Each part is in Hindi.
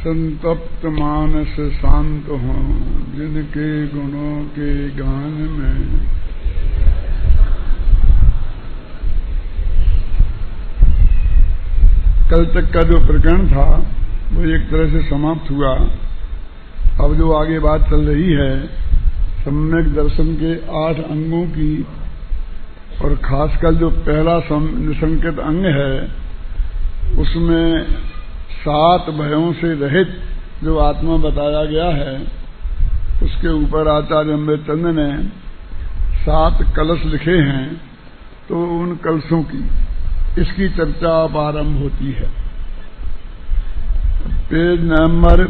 संतप्त मानस शांत हों जिनके गुणों के गान में। कल तक का जो प्रकरण था वो एक तरह से समाप्त हुआ। अब जो आगे बात चल रही है सम्यक दर्शन के 8 अंगों की, और खासकर जो पहला निसंकेत अंग है उसमें 7 भयों से रहित जो आत्मा बताया गया है, उसके ऊपर आचार्य अमृतचंद ने 7 कलश लिखे हैं। तो उन कलशों की इसकी चर्चा अब आरंभ होती है। पेज नंबर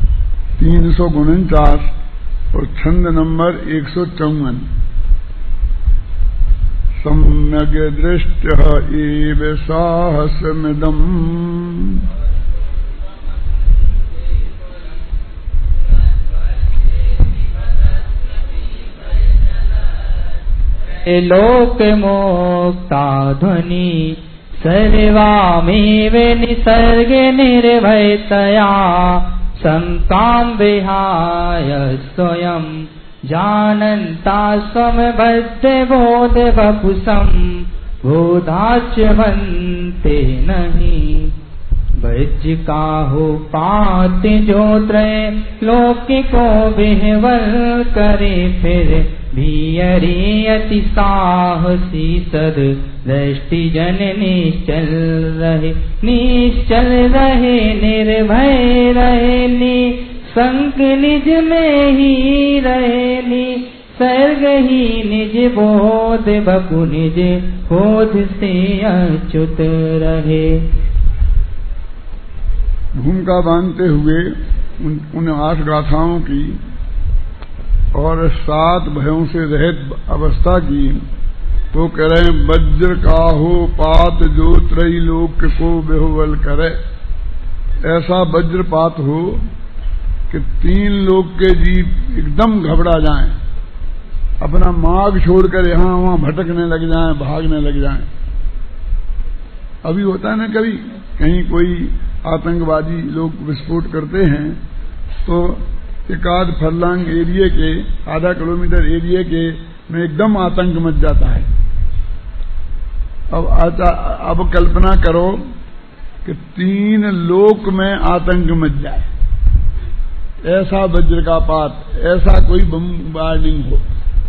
349 और छंद नंबर 154। सम्यग दृष्टः एव साहसमिदम् लोक मोक्ता ध्वनि सर्वामेव निसर्गे निर्भयतया संतां विहाय स्वयं जानन्ता समबद्धबोध वपुषं बोधाच्यवन्ते नहीं। वज्र काहु पात जो त्रय लोक को विह्वल करे फिर भी अरे अति साहसी सद दृष्टि जन निश्चल रहे निर्भय रहे निसंक निज में ही रहे निसर्ग ही निज बोध बपु निज बोध से अच्युत रहे। भूमिका बांधते हुए उन 8 गाथाओं की और 7 भयों से रहित अवस्था की, तो कह रहे हैं वज्र काहो पात जो त्रैलोक को बेहुवल करे। ऐसा वज्रपात हो कि 3 लोक के जीव एकदम घबरा जाएं, अपना मार्ग छोड़कर यहां वहां भटकने लग जाएं, भागने लग जाएं। अभी होता है ना कभी कहीं कोई आतंकवादी लोग विस्फोट करते हैं तो एक आध फरलांग एरिया के, आधा किलोमीटर एरिया के में एकदम आतंक मच जाता है। अब कल्पना करो कि 3 लोक में आतंक मच जाए, ऐसा वज्र का पात, ऐसा कोई बमबार्डिंग हो।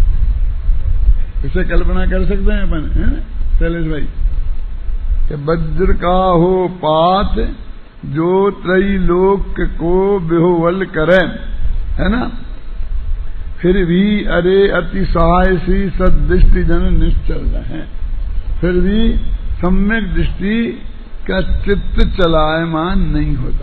इसे कल्पना कर सकते हैं अपन, है ना शैलेश भाई? कि वज्र का हो पात जो त्रैलोक को बेहुवल करे, है ना, फिर भी अरे अति सहायसी सदृष्टि जन निश्चल रहे। फिर भी सम्यक दृष्टि का चित्त चलायमान नहीं होता।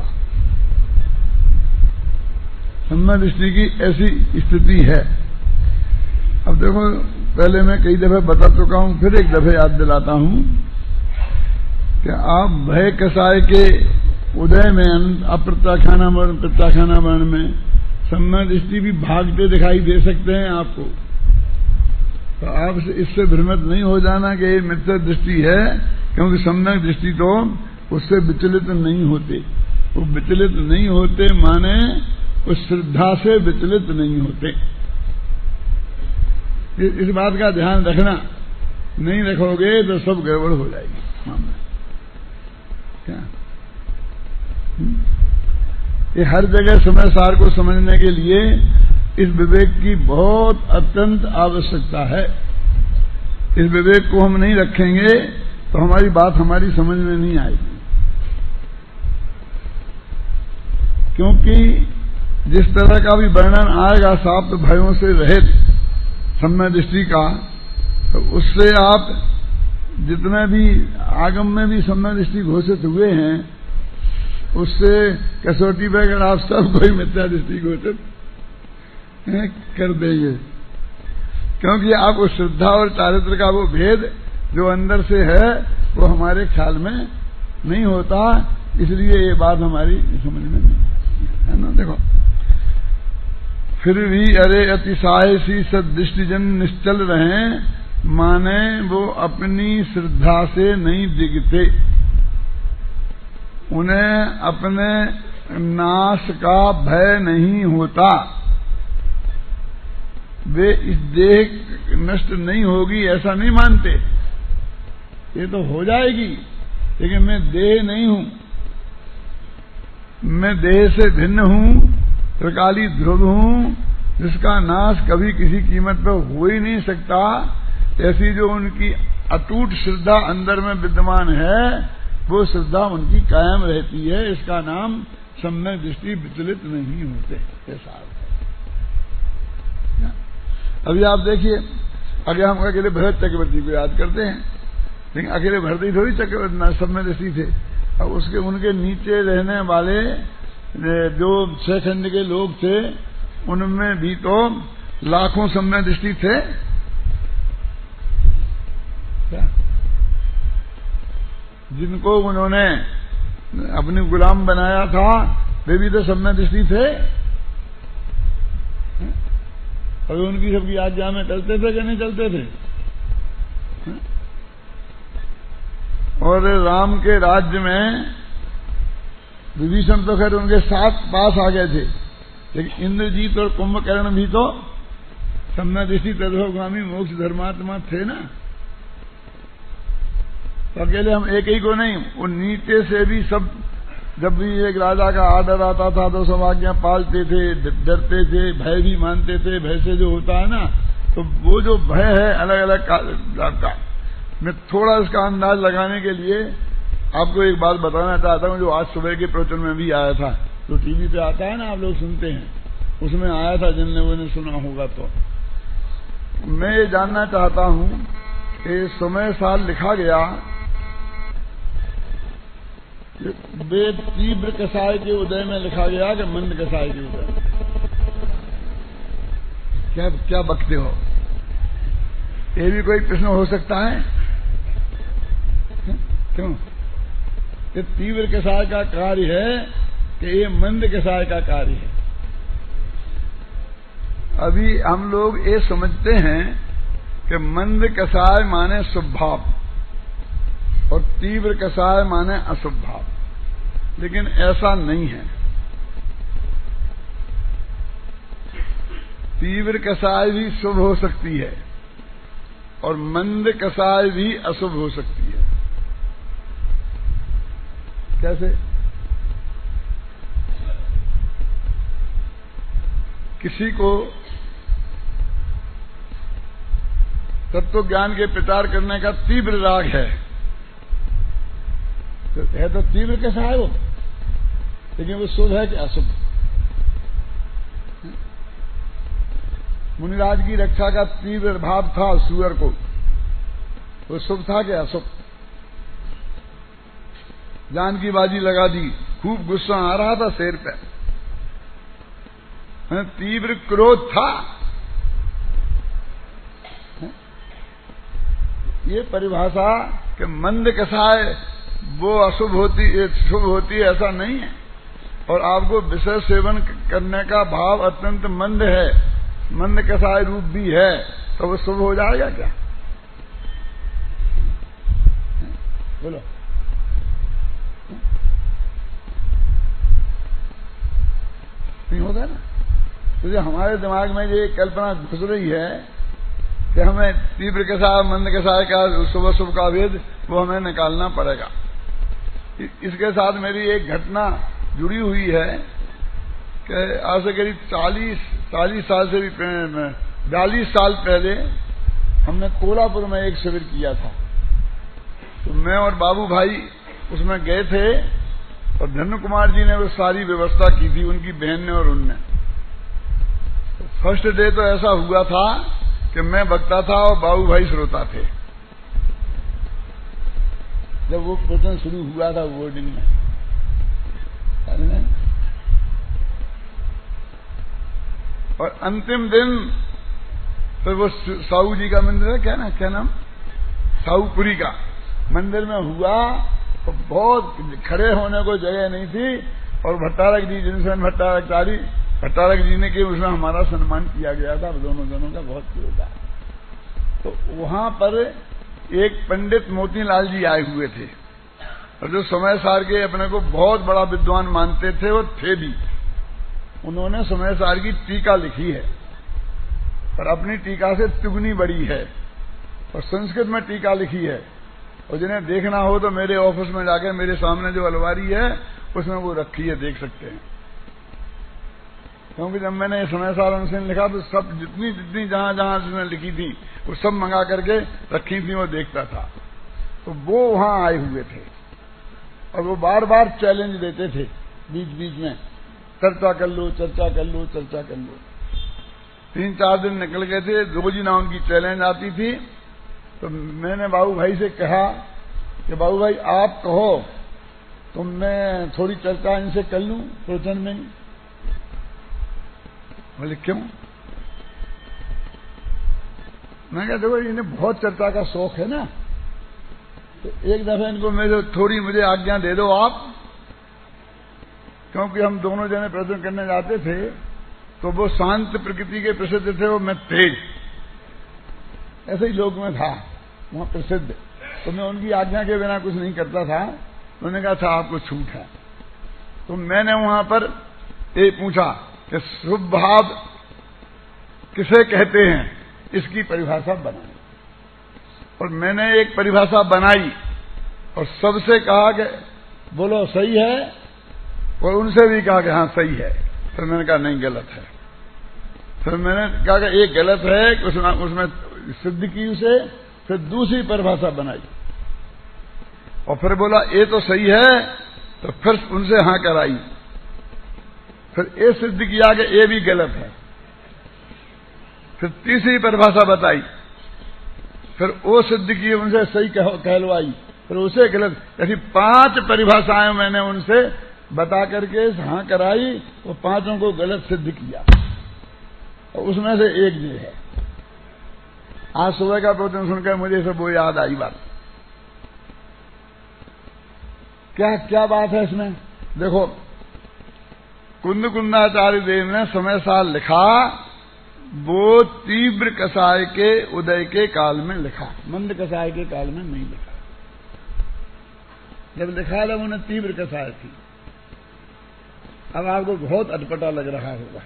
सम्यक दृष्टि की ऐसी स्थिति है। अब देखो, पहले मैं कई दफे बता चुका हूं, फिर एक दफे याद दिलाता हूं कि आप भय कसाय के उदय में अप्रत्याख्याना वर्ण प्रत्याख्याना वर्ण में सम्यक दृष्टि भी भागते दिखाई दे सकते हैं आपको। तो आप इससे भ्रमित नहीं हो जाना कि ये मिथ्या दृष्टि है, क्योंकि सम्यक दृष्टि तो उससे विचलित नहीं होते। वो विचलित नहीं होते माने उस श्रद्धा से विचलित नहीं होते। इस बात का ध्यान रखना, नहीं रखोगे तो सब गड़बड़ हो जाएगी मामला। क्या ये हर जगह समय सार को समझने के लिए इस विवेक की बहुत अत्यंत आवश्यकता है। इस विवेक को हम नहीं रखेंगे तो हमारी बात हमारी समझ में नहीं आएगी। क्योंकि जिस तरह का भी वर्णन आएगा 7 भयों से रहित सम्यक दृष्टि का, तो उससे आप जितने भी आगम में भी सम्यक दृष्टि घोषित हुए हैं, उससे कसौटी पर अगर आप सब कोई मिथ्या दृष्टि घोषित कर देंगे। क्योंकि आप उस श्रद्धा और चारित्र का वो भेद जो अंदर से है वो हमारे ख्याल में नहीं होता, इसलिए ये बात हमारी समझ में नहीं है ना। देखो, फिर भी अरे अतिसायसी सदृष्टिजन निश्चल रहे, माने वो अपनी श्रद्धा से नहीं दिखते। उन्हें अपने नाश का भय नहीं होता, वे इस देह नष्ट नहीं होगी ऐसा नहीं मानते। ये तो हो जाएगी, लेकिन मैं देह नहीं हूं, मैं देह से भिन्न हूं, त्रिकाली ध्रुव हूं, जिसका नाश कभी किसी कीमत पर हो ही नहीं सकता। ऐसी जो उनकी अटूट श्रद्धा अंदर में विद्यमान है, वो श्रद्धा उनकी कायम रहती है। इसका नाम सम्यक दृष्टि विचलित नहीं होते, ऐसा है। अभी आप देखिए, अगर हम अकेले भरत चक्रवर्ती को याद करते हैं, लेकिन अकेले भरत ही थोड़ी चक्रवर्ती सम्यक दृष्टि थे। अब उसके उनके नीचे रहने वाले जो 6 खंड के लोग थे, उनमें भी तो लाखों सम्यक दृष्टि थे। क्या? जिनको उन्होंने अपनी गुलाम बनाया था, वे भी तो सम्यक दृष्टि थे। और उनकी सबकी आज्ञा में चलते थे कि नहीं चलते थे? और राम के राज्य में विभीषण तो खैर उनके साथ पास आ गए थे, लेकिन इंद्रजीत और कुंभकर्ण भी तो सम्यक दृष्टि तत्वगामी मोक्ष धर्मात्मा थे ना। तो अकेले हम एक ही को नहीं, वो नीचे से भी सब, जब भी एक राजा का आर्डर आता था तो सब आज्ञा पालते थे, डरते थे, भय भी मानते थे। भय से जो होता है ना, तो वो जो भय है अलग अलग का। मैं थोड़ा इसका अंदाज लगाने के लिए आपको एक बात बताना चाहता हूं, जो आज सुबह के प्रवचन में भी आया था, जो टीवी पे आता है ना, आप लोग सुनते हैं, उसमें आया था, जिन लोगों ने सुना होगा। तो मैं ये जानना चाहता हूं कि समय साल लिखा गया, वेद तीव्र कसाय के उदय में लिखा गया कि मंद कसाय के उदय? क्या बकते हो? ये भी कोई प्रश्न हो सकता है? क्यों? ये तीव्र कसाय का कार्य है कि ये मंद कसाय का कार्य है? अभी हम लोग ये समझते हैं कि मंद कसाय माने शुभ भाव और तीव्र कसाय माने अशुभ भाव, लेकिन ऐसा नहीं है। तीव्र कसाय भी शुभ हो सकती है और मंद कसाय भी अशुभ हो सकती है। कैसे? किसी को तत्व ज्ञान के प्रचार करने का तीव्र राग है तो तीव्र कैसा है वो, लेकिन वो शुभ है कि अशुभ? मुनिराज की रक्षा का तीव्र भाव था सूअर को, वो शुभ था कि अशुभ? जान की बाजी लगा दी, खूब गुस्सा आ रहा था शेर पे, तीव्र क्रोध था। ये परिभाषा कि मंद कसाय वो अशुभ होती, शुभ होती, ऐसा नहीं है। और आपको विषय सेवन करने का भाव अत्यंत मंद है, मंद कसाय रूप भी है, तो वो शुभ हो जाएगा क्या? बोलो। नहीं होता ना। तो जो हमारे दिमाग में ये कल्पना घुस रही है कि हमें तीव्र कसाय मंद कसाय का शुभ अशुभ का भेद, वो हमें निकालना पड़ेगा। इसके साथ मेरी एक घटना जुड़ी हुई है कि आज से करीब 40 साल से भी 42 साल पहले हमने कोल्हापुर में एक शिविर किया था। तो मैं और बाबू भाई उसमें गए थे और धन्य कुमार जी ने वो सारी व्यवस्था की थी, उनकी बहन ने और उनने। फर्स्ट डे तो ऐसा हुआ था कि मैं वक्ता था और बाबू भाई श्रोता थे। जब वो प्रवचन शुरू हुआ था बोर्डिंग में, और अंतिम दिन फिर वो साहू जी का मंदिर है, क्या नाम, साहूपुरी का मंदिर में हुआ। तो बहुत खड़े होने को जगह नहीं थी, और भट्टारक जी, जिनसे भट्टारक जी ने कि उसमें हमारा सम्मान किया गया था, दोनों जनों का बहुत क्रोध था। तो वहां पर एक पंडित मोतीलाल जी आए हुए थे, और जो समय सार के अपने को बहुत बड़ा विद्वान मानते थे वो थे भी, उन्होंने समय सार की टीका लिखी है, पर अपनी टीका से दुगनी बड़ी है, और संस्कृत में टीका लिखी है। और जिन्हें देखना हो तो मेरे ऑफिस में जाके मेरे सामने जो अलमारी है उसमें वो रखी है, देख सकते हैं। क्योंकि जब मैंने समय सार अनुसार लिखा तो सब जितनी जहां जहां जिसने लिखी थी वो सब मंगा करके रखी थी, वो देखता था। तो वो वहां आए हुए थे और वो बार बार चैलेंज देते थे बीच बीच में, चर्चा कर लो, चर्चा कर लो, चर्चा कर लो। 3-4 दिन निकल गए थे, रोज ही ना उनकी चैलेंज आती थी। तो मैंने बाबू भाई से कहा कि बाबू भाई आप कहो तो मैं थोड़ी चर्चा इनसे कर लूं प्रवचन में। बोले क्यों? मैं कहा देखो इन्हें बहुत चर्चा का शौक है ना, तो एक दफा इनको थोड़ी मुझे आज्ञा दे दो आप। क्योंकि हम दोनों जने प्रवचन करने जाते थे तो वो शांत प्रकृति के प्रसिद्ध थे, वो मैं तेज, ऐसे ही लोग में था वहां प्रसिद्ध। तो मैं उनकी आज्ञा के बिना कुछ नहीं करता था। उन्होंने कहा था आपको छूट है। तो मैंने वहां पर ये पूछा कि शुभ भाव किसे कहते हैं, इसकी परिभाषा बनाई। और मैंने एक परिभाषा बनाई और सबसे कहा कि बोलो सही है, और उनसे भी कहा कि हाँ सही है। फिर मैंने कहा नहीं गलत है। फिर मैंने कहा कि एक गलत है, उसमें सिद्ध की उसे, फिर दूसरी परिभाषा बनाई और फिर बोला ये तो सही है, तो फिर उनसे हाँ कराई। फिर ये सिद्ध किया कि ये भी गलत है। फिर तीसरी परिभाषा बताई, फिर वो सिद्ध की उनसे सही कहलवाई, फिर उसे गलत। ऐसी 5 परिभाषाएं मैंने उनसे बता करके हाँ कराई, वो 5 को गलत सिद्ध किया। और उसमें से एक ये है। आज सुबह का प्रवचन सुनकर मुझे सब वो याद आई बात। क्या क्या बात है इसमें? देखो, कुंदकुंदाचार्य देव ने समय साल लिखा, वो तीव्र कसाय के उदय के काल में लिखा, मंद कसाय के काल में नहीं लिखा। जब लिखा था उन्हें तीव्र कसाय थी। अब आपको बहुत अटपटा लग रहा होगा।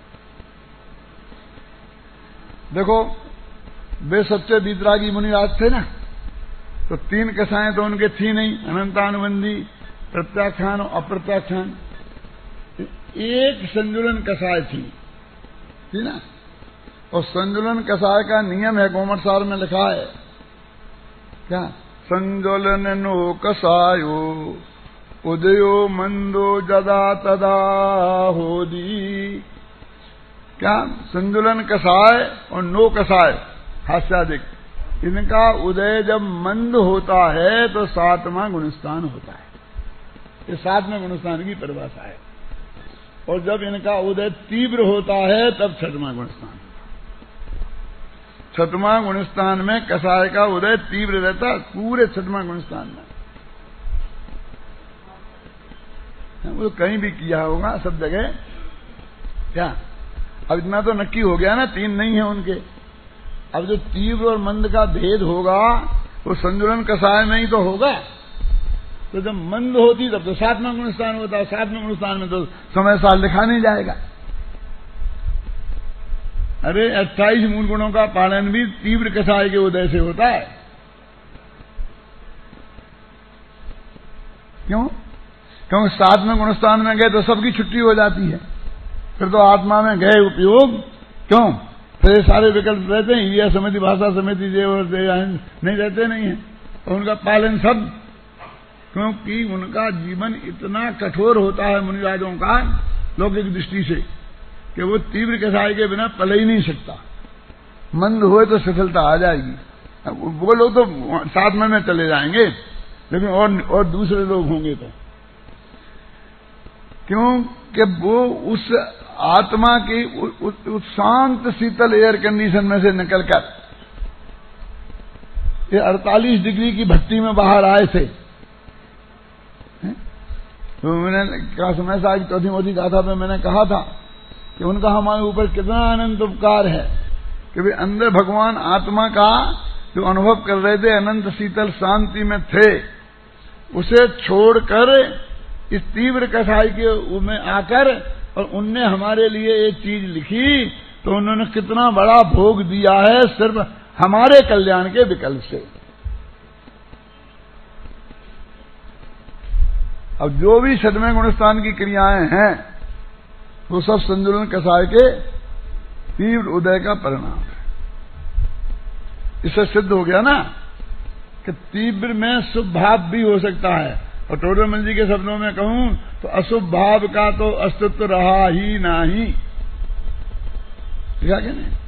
देखो, वे सच्चे बीतरागी मुनिराज थे ना, तो 3 कसाएं तो उनके थी नहीं, अनंतानुबंधी, प्रत्याख्यान और अप्रत्याख्यान। एक संजुलन कसाय थी ना। और संजुलन कसाय का नियम है, गोमटसार में लिखा है क्या? संजुलन नो कसायो उदयो मंदो जदा तदा होदी। क्या? संजुलन कसाय और नो कसाय हास्यादिक, इनका उदय जब मंद होता है तो 7वां गुणस्थान होता है। ये 7वें गुणस्थान की परिभाषा है। और जब इनका उदय तीव्र होता है तब 6वां गुणस्थान। 6वां गुणस्थान में कसाय का उदय तीव्र रहता, पूरे 6वां गुणस्थान में। वो कहीं भी किया होगा, सब जगह। क्या अब इतना तो नक्की हो गया ना, 3 नहीं है उनके। अब जो तीव्र और मंद का भेद होगा वो संजुलन कसाय में ही तो होगा। तो जब मंद होती तब तो 7वां गुणस्थान होता है। 7वें गुणस्थान में तो समय साल लिखा नहीं जाएगा। अरे 28 मूल गुणों का पालन भी तीव्र कसाय के उदय से होता है। क्यों? क्योंकि 7वें गुणस्थान में गए तो सबकी छुट्टी हो जाती है, फिर तो आत्मा में गए उपयोग। क्यों? फिर सारे विकल्प रहते हैं, यह समिति, भाषा समिति, देव और नहीं रहते नहीं है, और उनका पालन सब। क्योंकि उनका जीवन इतना कठोर होता है मुनिराजों का लौकिक दृष्टि से कि वो तीव्र कसाय के बिना पल ही नहीं सकता। मंद हुए तो सफलता आ जाएगी। वो लोग तो 7वें में चले जाएंगे, लेकिन और दूसरे लोग होंगे तो। क्योंकि वो उस आत्मा की उस शांत शीतल एयर कंडीशन में से निकलकर ये 48 डिग्री की भट्टी में बाहर आए थे। तो मैंने कहा, समय साहब चौथी मोदी गाथा में मैंने कहा था कि उनका हमारे ऊपर कितना अनंत उपकार है कि वे अंदर भगवान आत्मा का जो अनुभव कर रहे थे, अनंत शीतल शांति में थे, उसे छोड़कर इस तीव्र कसाई के में आकर और उनने हमारे लिए एक चीज लिखी, तो उन्होंने कितना बड़ा भोग दिया है सिर्फ हमारे कल्याण के विकल्प से। अब जो भी सदमे गुणस्थान की क्रियाएं हैं वो सब संजुलन कसाय के तीव्र उदय का परिणाम है। इससे सिद्ध हो गया ना कि तीव्र में शुभ भाव भी हो सकता है, और टोडरमल जी के शब्दों में कहूं तो अशुभ भाव का तो अस्तित्व रहा ही नहीं। ठीक है कि नहीं?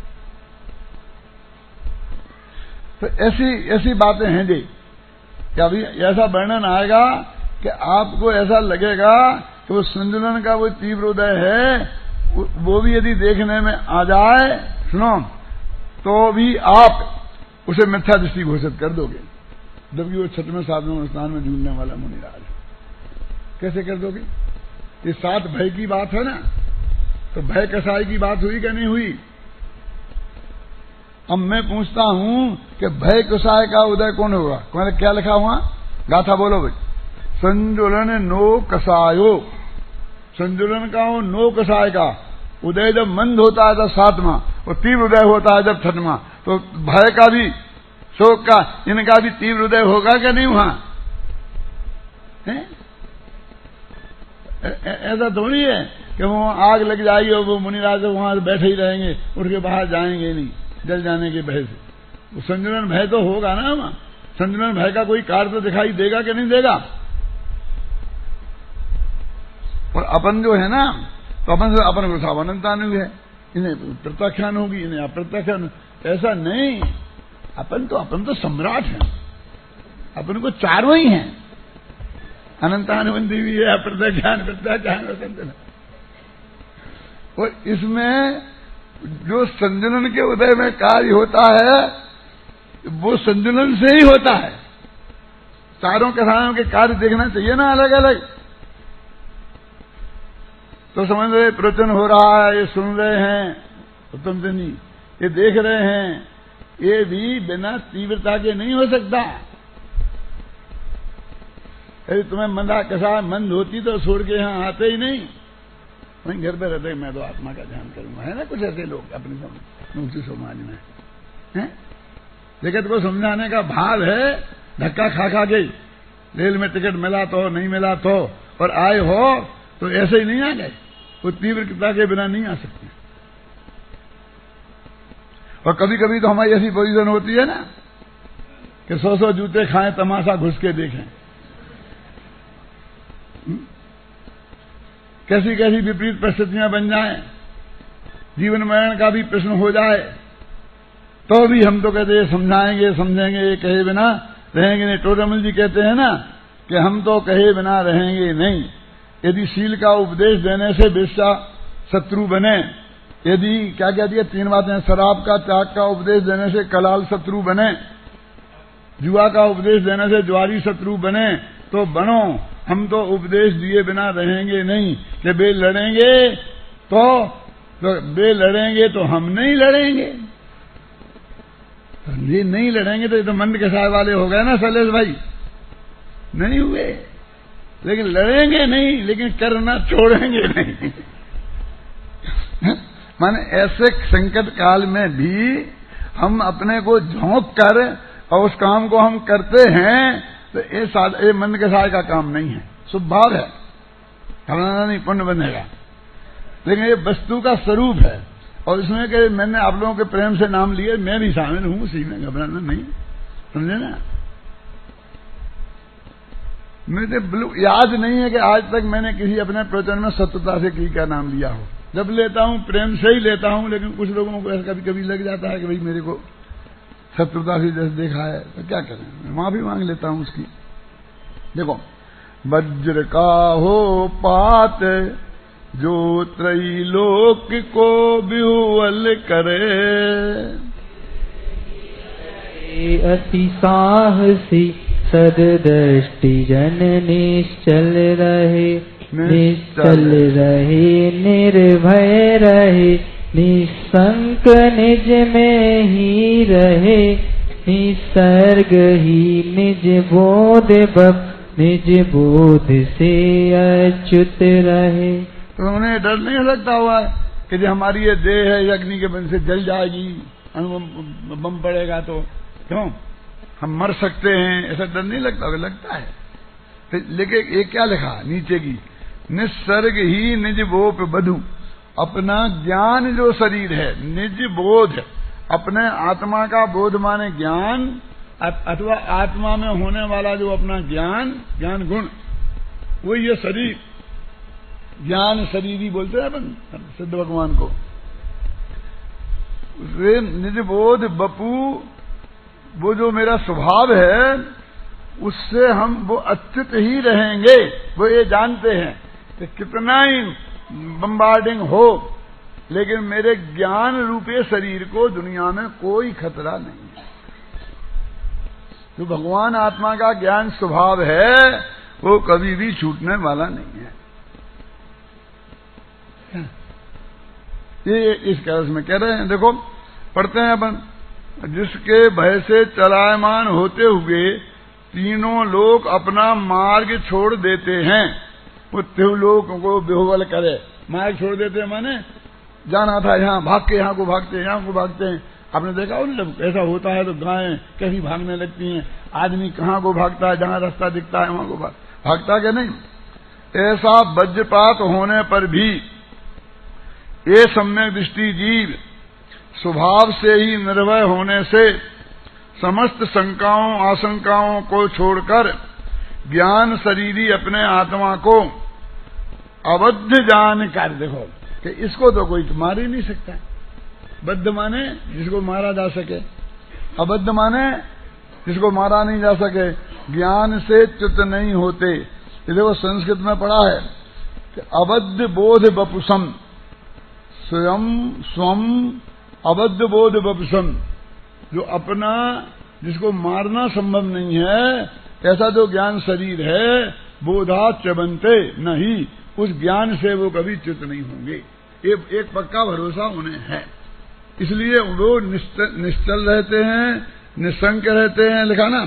तो ऐसी बातें हैं जी कि अभी ऐसा वर्णन आएगा कि आपको ऐसा लगेगा कि वो संजुलन का वो तीव्र उदय है, वो भी यदि देखने में आ जाए, सुनो, तो भी आप उसे मिथ्या दृष्टि घोषित कर दोगे, जबकि वो छठवें सातवें स्थान में झूलने वाला मुनिराज है। कैसे कर दोगे? ये 7 भय की बात है ना, तो भय कसाई की बात हुई क्या नहीं हुई? अब मैं पूछता हूं कि भय कसाय का उदय कौन होगा? मैंने क्या लिखा हुआ? गाथा बोलो भाई। संजुलन नो कसायो, संजुलन का हो नो कसाय का उदय जब मंद होता है तब 7वां, और तीव्र उदय होता है जब 6वां, तो भय का भी, शोक का, इनका भी तीव्र उदय होगा क्या नहीं वहां? ऐसा थोड़ी है कि वो आग लग जाएगी और वो मुनिराज वहां बैठे ही रहेंगे, उठ के बाहर जाएंगे नहीं जल जाने के भय से। वो संजुलन भय तो होगा ना वहां। संजुलन भय का कोई कार्य तो दिखाई देगा कि नहीं देगा? और अपन जो है ना, तो अपन से अपन को सावनता नहीं है, इन्हें प्रत्याख्यान होगी, इन्हें अप्रत्याख्यान। ऐसा नहीं, अपन तो सम्राट हैं, अपन को चारों ही हैं, अनंतानुबंधी भी है, अप्रत्याख्यान, प्रत्याख्यान, वसंत। और इसमें जो संजुलन के उदय में कार्य होता है वो संजुलन से ही होता है। चारों कथाओं के कार्य देखना चाहिए ना अलग अलग। तो समझ रहे प्रवचन हो रहा है, ये सुन रहे हैं, उत्तम से नहीं, ये देख रहे हैं, ये भी बिना तीव्रता के नहीं हो सकता। यदि तुम्हें मंदा कसा मंद होती तो छोड़ के यहां आते ही नहीं, वहीं घर पे रहते मैं तो आत्मा का ध्यान करूंगा। है ना कुछ ऐसे लोग अपने ऊंची समाज में हैं? जगत को समझाने का भाव है, धक्का खा खा के रेल में टिकट मिला तो नहीं मिला तो, और आए हो तो ऐसे ही नहीं आ गए, वो तीव्रता के बिना नहीं आ सकते। और कभी कभी तो हमारी ऐसी पोजीशन होती है ना कि 100 जूते खाएं, तमाशा घुस के देखें, कैसी कैसी विपरीत परिस्थितियां बन जाएं, जीवन मरण का भी प्रश्न हो जाए, तो भी हम तो कहते हैं समझाएंगे समझेंगे, ये कहे बिना रहेंगे नहीं। टोडरमल जी कहते हैं ना कि हम तो कहे बिना रहेंगे नहीं। यदि शील का उपदेश देने से वेश्या शत्रु बने, यदि क्या क्या दिया 3 बातें, शराब का त्याग का उपदेश देने से कलाल शत्रु बने, जुआ का उपदेश देने से ज्वारी शत्रु बने, तो बनो, हम तो उपदेश दिए बिना रहेंगे नहीं। कि वे लड़ेंगे तो वे लड़ेंगे तो हम नहीं लड़ेंगे, तो ये नहीं लड़ेंगे तो ये तो मंद कसाय वाले हो गए ना शैलेश भाई, नहीं हुए। लेकिन लड़ेंगे नहीं, लेकिन करना छोड़ेंगे नहीं। माने ऐसे संकट काल में भी हम अपने को झोंक कर और उस काम को हम करते हैं, तो ये मंद कसाय का काम नहीं है, शुभ भाव है, घबराना नहीं, पुण्य बनेगा। लेकिन ये वस्तु का स्वरूप है, और इसमें कि मैंने आप लोगों के प्रेम से नाम लिए, मैं भी शामिल हूं उसी में, घबराना नहीं, समझे ना। मुझे याद नहीं है कि आज तक मैंने किसी अपने प्रवचन में शत्रुता से किसी का नाम लिया हो। जब लेता हूं प्रेम से ही लेता हूं, लेकिन कुछ लोगों को ऐसा कभी कभी लग जाता है कि भाई मेरे को शत्रुता से जैसे देखा है, तो क्या करें, मैं माफी मांग लेता हूं उसकी। देखो, वज्र का हो पात जो त्रैलोक को विह्वल करे, अति साहसी सददृष्टि जन निश्चल रहे, निश्चल रहे, निर्भय रहे, निसंक निज में ही रहे, निसर्ग ही निज बोध निज बोध से अच्युत रहे। तो उन्हें डर नहीं लगता हुआ कि जो हमारी ये देह है अग्नि के बन से जल जाएगी, बम पड़ेगा तो क्यों हम मर सकते हैं, ऐसा डर नहीं लगता? लगता है। लेकिन ये क्या लिखा नीचे की, निस्सर्ग ही निज बोप बधु, अपना ज्ञान जो शरीर है, निज बोध अपने आत्मा का बोध माने ज्ञान, अथवा आत्मा में होने वाला जो अपना ज्ञान, ज्ञान गुण, वो ये शरीर, ज्ञान शरीरी बोलते हैं अपन सिद्ध भगवान को। वे निज बोध बपू, वो जो मेरा स्वभाव है उससे हम वो अच्युत ही रहेंगे। वो ये जानते हैं कि कितना ही बम्बार्डिंग हो, लेकिन मेरे ज्ञान रूपे शरीर को दुनिया में कोई खतरा नहीं है। जो भगवान आत्मा का ज्ञान स्वभाव है वो कभी भी छूटने वाला नहीं है। ये इस कर्ज में कह रहे हैं। देखो पढ़ते हैं अपन, जिसके भय से चलायमान होते हुए तीनों लोग अपना मार्ग छोड़ देते हैं। वो त्रिलोक को विह्वल करे, मार्ग छोड़ देते हैं माने जाना था यहाँ भाग के यहाँ को भागते हैं, यहाँ को भागते हैं। आपने देखा हो जब ऐसा होता है तो गायें कैसी भागने लगती हैं, आदमी कहाँ को भागता है, जहाँ रास्ता दिखता है वहां को भागता क्या नहीं। ऐसा वज्रपात होने पर भी ये सम्यक दृष्टि जीव स्वभाव से ही निर्भय होने से समस्त शंकाओं आशंकाओं को छोड़कर ज्ञान शरीरी अपने आत्मा को अबद्ध जानकर, देखो कि इसको तो कोई मार ही नहीं सकता। बद्ध माने जिसको मारा जा सके, अबद्ध माने जिसको मारा नहीं जा सके। ज्ञान से च्युत नहीं होते। ये देखो संस्कृत में पढ़ा है कि अबद्ध बोध बपुसम, स्वयं स्वम अबद्ध बोध बपुसम, जो अपना जिसको मारना संभव नहीं है ऐसा जो ज्ञान शरीर है, बोधा च्यवन्ते नहीं, उस ज्ञान से वो कभी च्युत नहीं होंगे। ये एक पक्का भरोसा उन्हें है, इसलिए वो निश्चल रहते हैं, निशंक रहते हैं। लिखा ना,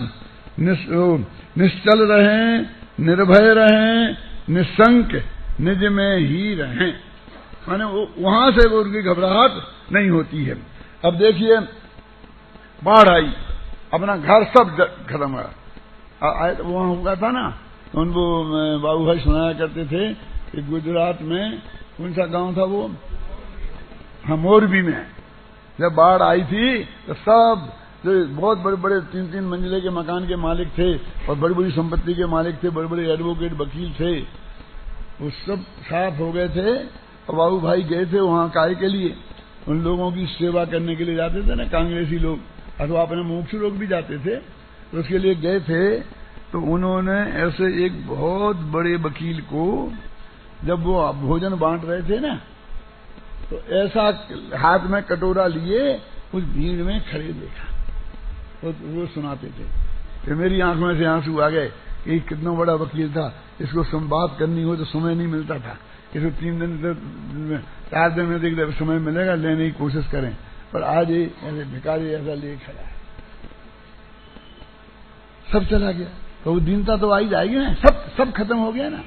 निश्चल रहें, निर्भय रहें, निशंक निज में ही रहें, माने वहां से वो उनकी घबराहट नहीं होती है। अब देखिए बाढ़ आई, अपना घर सब खत्म हुआ। वहां हुआ था ना, उनको बाबू भाई सुनाया करते थे कि गुजरात में कौन सा गांव था वो, हाँ मोरबी में जब बाढ़ आई थी तो सब जो बहुत बड़े बड़े 3-3 मंजिले के मकान के मालिक थे और बड़ी बड़ी संपत्ति के मालिक थे, बड़े बड़े एडवोकेट वकील थे, वो सब साफ हो गए थे। और बाबू भाई गए थे वहां काय के लिए, उन लोगों की सेवा करने के लिए जाते थे ना कांग्रेसी लोग, अथवा अपने मुमुक्षु लोग भी जाते थे, तो उसके लिए गए थे। तो उन्होंने ऐसे एक बहुत बड़े वकील को जब वो भोजन बांट रहे थे ना, तो ऐसा हाथ में कटोरा लिए उस भीड़ में खड़े देखा, तो वो सुनाते थे कि मेरी आंखों में से आंसू आ गए कि कितना बड़ा वकील था, इसको संवाद करनी हो तो समय नहीं मिलता था, इसको 3 दिन 4 दिन में समय मिलेगा, लेने की कोशिश करें, पर आज ये ऐसे भिखारी ऐसा ले खड़ा है, सब चला गया। तो वो दीनता तो आई जाएगी ना, सब खत्म हो गया ना।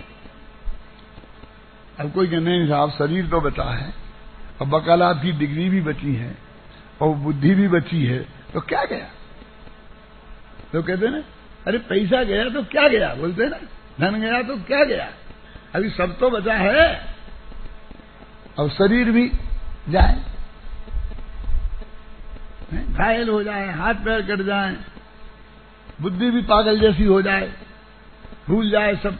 अब कोई कहने नहीं साहब शरीर तो बचा है, अब वकालत की डिग्री भी बची है और बुद्धि भी बची है, तो क्या गया? तो कहते ना अरे पैसा गया तो क्या गया, बोलते ना धन गया तो क्या गया, अभी सब तो बचा है। अब शरीर भी जाए, घायल हो जाए, हाथ पैर कट जाए, बुद्धि भी पागल जैसी हो जाए, भूल जाए सब,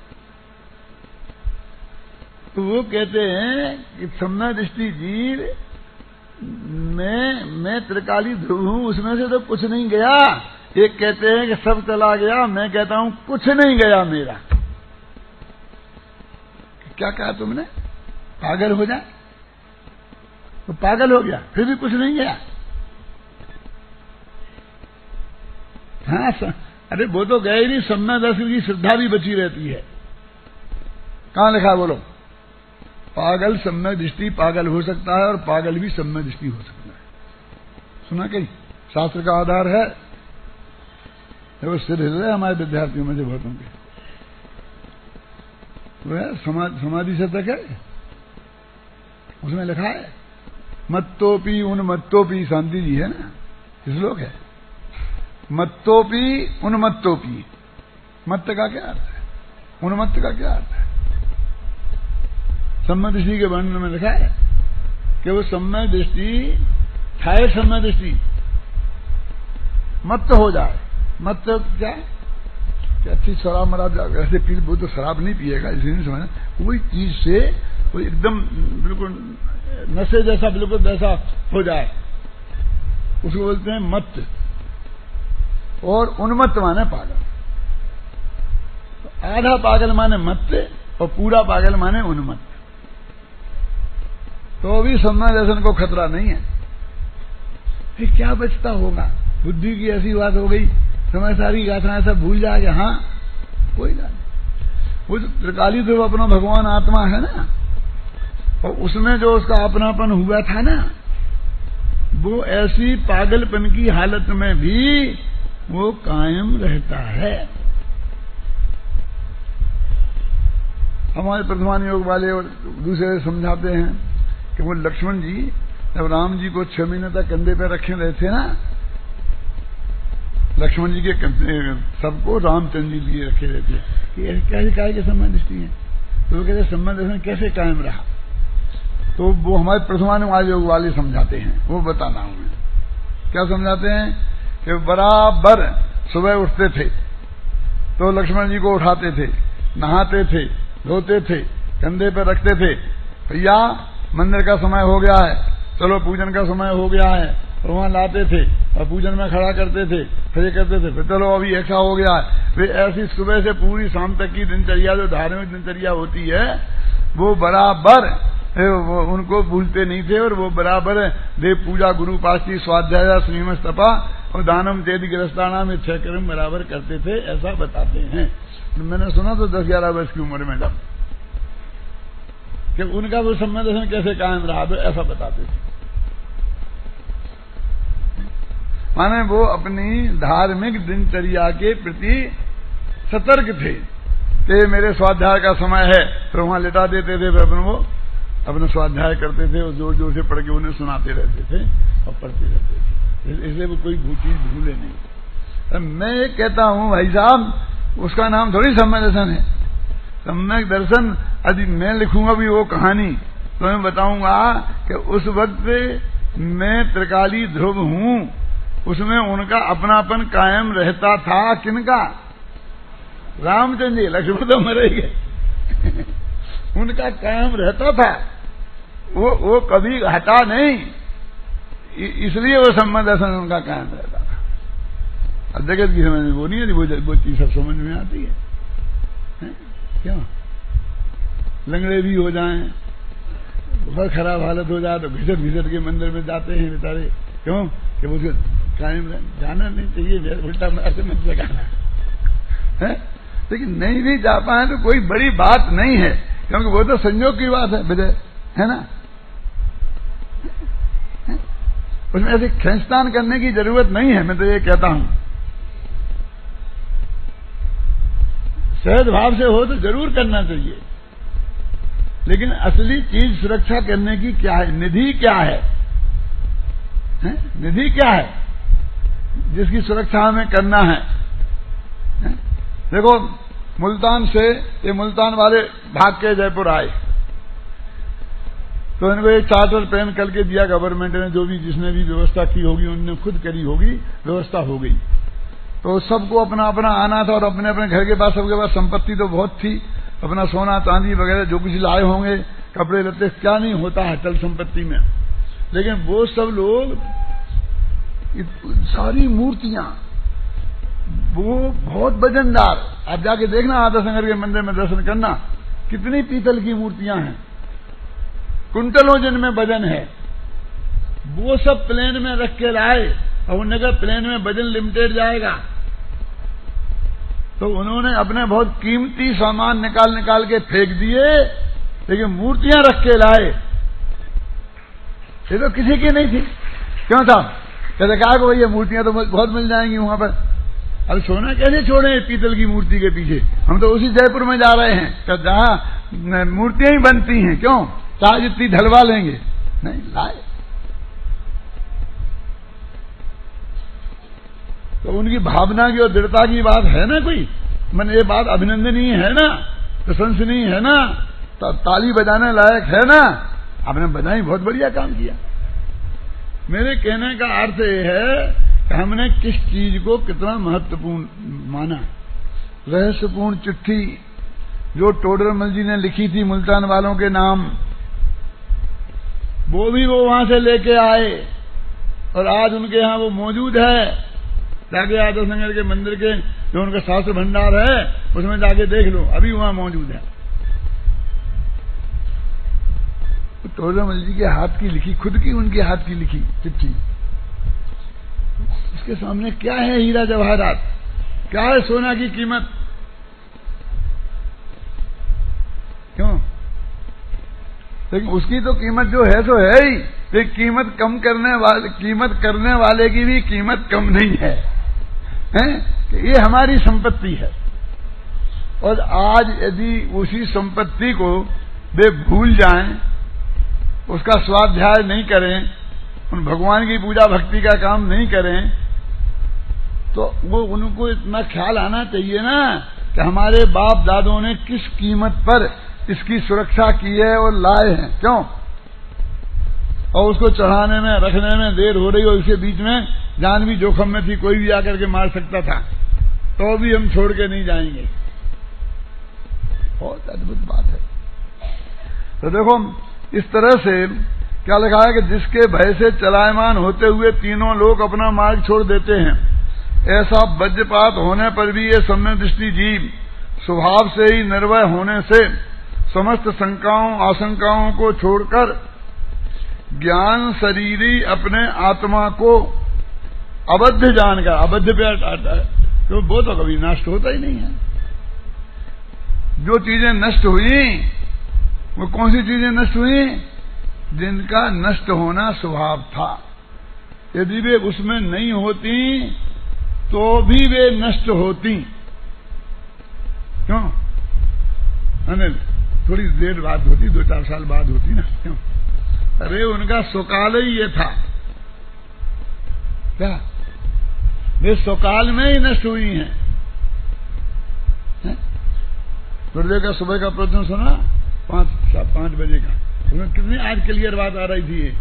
तो वो कहते हैं कि सम्यक दृष्टि जीव मैं त्रिकाली ध्रुव हूं, उसमें से तो कुछ नहीं गया। एक कहते हैं कि सब चला गया, मैं कहता हूं कुछ नहीं गया मेरा। क्या कहा तुमने? पागल हो जाए तो पागल हो गया, फिर भी कुछ नहीं गया। हाँ अरे वो तो गए ही नहीं, सम्यक दर्शन की श्रद्धा भी बची रहती है। कहां लिखा बोलो? पागल सम्यक दृष्टि पागल हो सकता है और पागल भी सम्यक दृष्टि हो सकता है। सुना कहीं? शास्त्र का आधार है, वो सिर हिल रहे हमारे विद्यार्थियों में से बहुतों के। वह समाधि शतक है, उसमें लिखा है मत्तोपी उन्मत्तोपी, शांति जी है ना श्लोक है, मत्तोपी उन्मत्तोपी। मत्त का क्या अर्थ है, उन्मत्त का क्या अर्थ है? सम्यक दृष्टि के वर्णन में लिखा है कि वो सम्यक दृष्टि ठाए, सम्यक दृष्टि मत्त हो जाए। मत्त क्या कि अच्छी शराब मराब ऐसे पी, वो तो शराब नहीं पिएगा, इसलिए नहीं समझना, कोई चीज से कोई एकदम बिल्कुल नशे जैसा बिल्कुल वैसा हो जाए, उसको बोलते हैं मत्त। और उन्मत्त माने पागल, तो आधा पागल माने मत्त और पूरा पागल माने उन्मत्त। तो अभी सम्यक दर्शन को खतरा नहीं है। फिर क्या बचता होगा? बुद्धि की ऐसी बात हो गई, समय सारी गाथाएं सब भूल जाएंगे। हाँ कोई बात नहीं, वो त्रिकाली ध्रुव अपना भगवान आत्मा है ना, और उसमें जो उसका अपनापन हुआ था ना, वो ऐसी पागलपन की हालत में भी वो कायम रहता है। हमारे प्रधान योग वाले और दूसरे समझाते हैं कि वो लक्ष्मण जी जब राम जी को 6 महीने तक कंधे पे रखे रहे थे ना, लक्ष्मण जी के सबको रामचंद्र जी लिए रखे रहते हैं, कैसे काय के सम्यक दृष्टि है? तो वो कहते सम्यक दर्शन कैसे कायम रहा? तो वो हमारे प्रथमान योग वाले समझाते हैं, वो बताना हूं मैं। क्या समझाते हैं कि बराबर सुबह उठते थे तो लक्ष्मण जी को उठाते थे, नहाते थे, धोते थे, कंधे पर रखते थे, भैया मंदिर का समय हो गया है, चलो पूजन का समय हो गया है, और वहां लाते थे और पूजन में खड़ा करते थे, फिर करते थे, फिर चलो अभी ऐसा हो गया है। वे ऐसी सुबह से पूरी शाम तक की दिनचर्या, जो धार्मिक दिनचर्या होती है, वो बराबर उनको भूलते नहीं थे, और वो बराबर देव पूजा, गुरु पाष्टी, स्वाध्याय, संयम, तपा और दानम तेज गिरस्ताना में 6 कर्म बराबर करते थे, ऐसा बताते हैं। मैंने सुना तो 10-11 वर्ष की उम्र में जब कि उनका वो सम्यक दर्शन कैसे कायम रहा, तो ऐसा बताते थे। माने वो अपनी धार्मिक दिनचर्या के प्रति सतर्क थे कि मेरे स्वाध्याय का समय है, फिर वहां लेटा देते थे, फिर वो अपना स्वाध्याय करते थे और जोर जोर से पढ़ के उन्हें सुनाते रहते थे और पढ़ते रहते थे, इसलिए वो कोई चीज भूले नहीं। मैं ये कहता हूं भाई साहब, उसका नाम थोड़ी सम्यक दर्शन है। सम्यक दर्शन यदि मैं लिखूंगा भी वो कहानी, तो मैं बताऊंगा कि उस वक्त मैं त्रिकाली ध्रुव हूं, उसमें उनका अपनापन कायम रहता था। किनका? रामचंद्र जी, लक्ष्मण तो मरे गए उनका कायम रहता था, वो कभी हटा नहीं, इसलिए वो सम्यक दर्शन उनका कायम रहता था। अब जगत की समझ में वो नहीं है, वो चीज सब समझ में आती है? क्यों? लंगड़े भी हो जाएं, बहुत खराब हालत हो जाए तो घिसट घिसट के मंदिर में जाते हैं बेचारे, क्यों? कि मुझे कायम जाना नहीं चाहिए, उल्टा ऐसे मत लगाना है। लेकिन नहीं भी जा पाए तो कोई बड़ी बात नहीं है, क्योंकि वो तो संयोग की बात है विजय, है ना? उसमें ऐसे खींचतान करने की जरूरत नहीं है। मैं तो ये कहता हूं, सहज भाव से हो तो जरूर करना चाहिए, लेकिन असली चीज सुरक्षा करने की क्या है? निधि क्या है? निधि क्या है जिसकी सुरक्षा हमें करना है? देखो, मुल्तान से ये मुल्तान वाले भाग के जयपुर आए, तो इनको एक चार्टर पेन करके दिया गवर्नमेंट ने, जो भी जिसने भी व्यवस्था की होगी उन्होंने खुद करी होगी, व्यवस्था हो गई। तो सबको अपना अपना आना था, और अपने अपने घर के पास सबके पास संपत्ति तो बहुत थी, अपना सोना चांदी वगैरह जो कुछ लाए होंगे, कपड़े लत्ते, क्या नहीं होता है चल संपत्ति में। लेकिन वो सब लोग सारी मूर्तियां, वो बहुत वजनदार, आप जाके देखना आधा संगर के मंदिर में दर्शन करना, कितनी पीतल की मूर्तियां हैं, कुंटलों जिनमें वजन है, वो सब प्लेन में रख के लाए। और उन्होंने कहा प्लेन में वजन लिमिटेड जाएगा, तो उन्होंने अपने बहुत कीमती सामान निकाल निकाल के फेंक दिए, लेकिन मूर्तियां रख के लाए। ये तो किसी की नहीं थी। क्यों था? कहते कहा कि भैया मूर्तियां तो बहुत मिल जाएंगी वहां पर, अब सोना कैसे छोड़े पीतल की मूर्ति के पीछे? हम तो उसी जयपुर में जा रहे हैं जहां मूर्तियां ही बनती हैं। क्यों? चाहे जितनी ढलवा लेंगे, नहीं लाए। तो उनकी भावना की और दृढ़ता की बात है ना कोई, मन ये बात अभिनंदनीय है ना, प्रशंसनीय है ना, ताली बजाने लायक है ना। आपने बजाई, बहुत बढ़िया काम किया। मेरे कहने का अर्थ ये है कि हमने किस चीज को कितना महत्वपूर्ण माना। रहस्यपूर्ण चिट्ठी जो टोडरमल जी ने लिखी थी मुल्तान वालों के नाम, वो भी वो वहां से लेके आए और आज उनके यहां वो मौजूद है। जाके आदर संगर के मंदिर के जो उनका शास्त्र भंडार है उसमें जाके देख लो, अभी वहां मौजूद है। टोडरमल जी के हाथ की लिखी, खुद की उनके हाथ की लिखी चिट्ठी, उसके सामने क्या है हीरा जवाहरात, क्या है सोना की कीमत? क्यों? लेकिन उसकी तो कीमत जो है सो है ही, लेकिन कीमत करने वाले की भी कीमत कम नहीं है, कि ये हमारी संपत्ति है। और आज यदि उसी संपत्ति को वे भूल जाएं, उसका स्वाध्याय नहीं करें, उन भगवान की पूजा भक्ति का काम नहीं करें, तो वो उनको इतना ख्याल आना चाहिए ना कि हमारे बाप दादों ने किस कीमत पर इसकी सुरक्षा की है और लाए हैं। क्यों? और उसको चढ़ाने में रखने में देर हो रही और इसके बीच में जान भी जोखिम में थी, कोई भी आकर के मार सकता था, तो भी हम छोड़ के नहीं जाएंगे। बहुत अद्भुत बात है। तो देखो इस तरह से क्या लिखा है कि जिसके भय से चलायमान होते हुए तीनों लोग अपना मार्ग छोड़ देते हैं, ऐसा वज्रपात होने पर भी ये सम्यक दृष्टि जीव स्वभाव से ही निर्भय होने से समस्त शंकाओं आशंकाओं को छोड़कर ज्ञान शरीरी अपने आत्मा को अबद्ध जानकर, अबद्ध पे आता है तो वो तो कभी नष्ट होता ही नहीं है। जो चीजें नष्ट हुई वो कौन सी चीजें नष्ट हुई? जिनका नष्ट होना स्वभाव था। यदि वे उसमें नहीं होती तो भी वे नष्ट होती। क्यों? अनिल, थोड़ी देर बाद होती, 2-4 साल बाद होती ना। क्यों? अरे उनका स्वकाल ही ये था। क्या वे स्वकाल में ही नष्ट हुई हैं? गुरुदेव का सुबह का प्रवचन सुना 5 बजे का, उसमें कितनी आज क्लियर बात आ रही थी। ये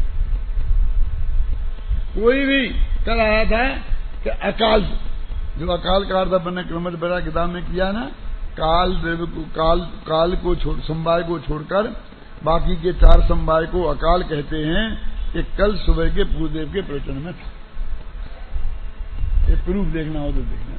कोई भी कल आया था कि अकाल, जो अकाल का अर्थ अपने क्रमश बड़ा किताब में किया ना, काल देव को काल को छोड़ समवाय को छोड़कर बाकी के 4 समवाय को अकाल कहते हैं। कि कल सुबह के पूर्वदेव के प्रवचन में था। ये प्रूफ देखना हो तो देखना।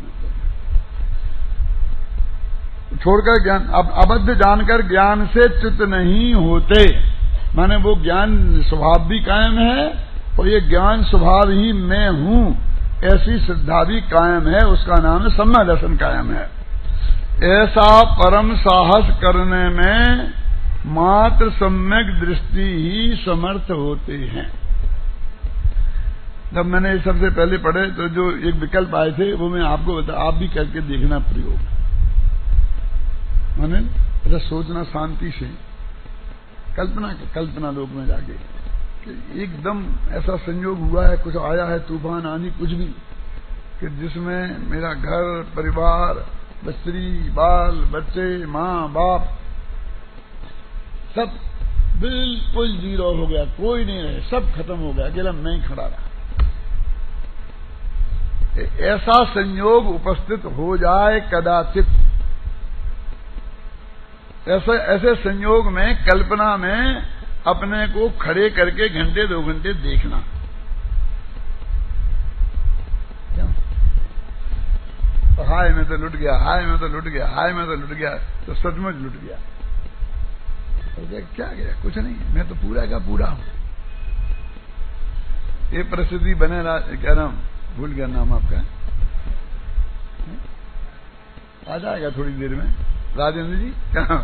छोड़कर ज्ञान, अब अबद्ध जानकर ज्ञान से च्युत नहीं होते, माने वो ज्ञान स्वभाव भी कायम है और ये ज्ञान स्वभाव ही मैं हूं ऐसी श्रद्धा भी कायम है। उसका नाम है सम्यक दर्शन कायम है। ऐसा परम साहस करने में मात्र सम्यक दृष्टि ही समर्थ होते हैं। जब मैंने सबसे पहले पढ़े तो जो एक विकल्प आए थे वो मैं आपको बता, आप भी करके देखना प्रयोग। माने ऐसा सोचना शांति से, कल्पना लोक में जाके कि एकदम ऐसा संयोग हुआ है, कुछ आया है तूफान आनी कुछ भी, कि जिसमें मेरा घर परिवार स्त्री बाल बच्चे माँ बाप सब बिल्कुल जीरो हो गया, कोई नहीं रहे, सब खत्म हो गया, अकेला मैं ही खड़ा रहा। ऐसा संयोग उपस्थित हो जाए कदाचित, ऐसे संयोग में कल्पना में अपने को खड़े करके घंटे 2 घंटे देखना। तो हाय मैं तो लुट गया, हाय मैं तो लुट गया, हाय मैं तो लुट गया, तो सचमुच लुट गया। तो क्या गया? कुछ नहीं, मैं तो पूरा का पूरा हूं। ये परिस्थिति बने क्या नाम भूल गया नाम आपका, आ जाएगा थोड़ी देर में। राजेंद्र जी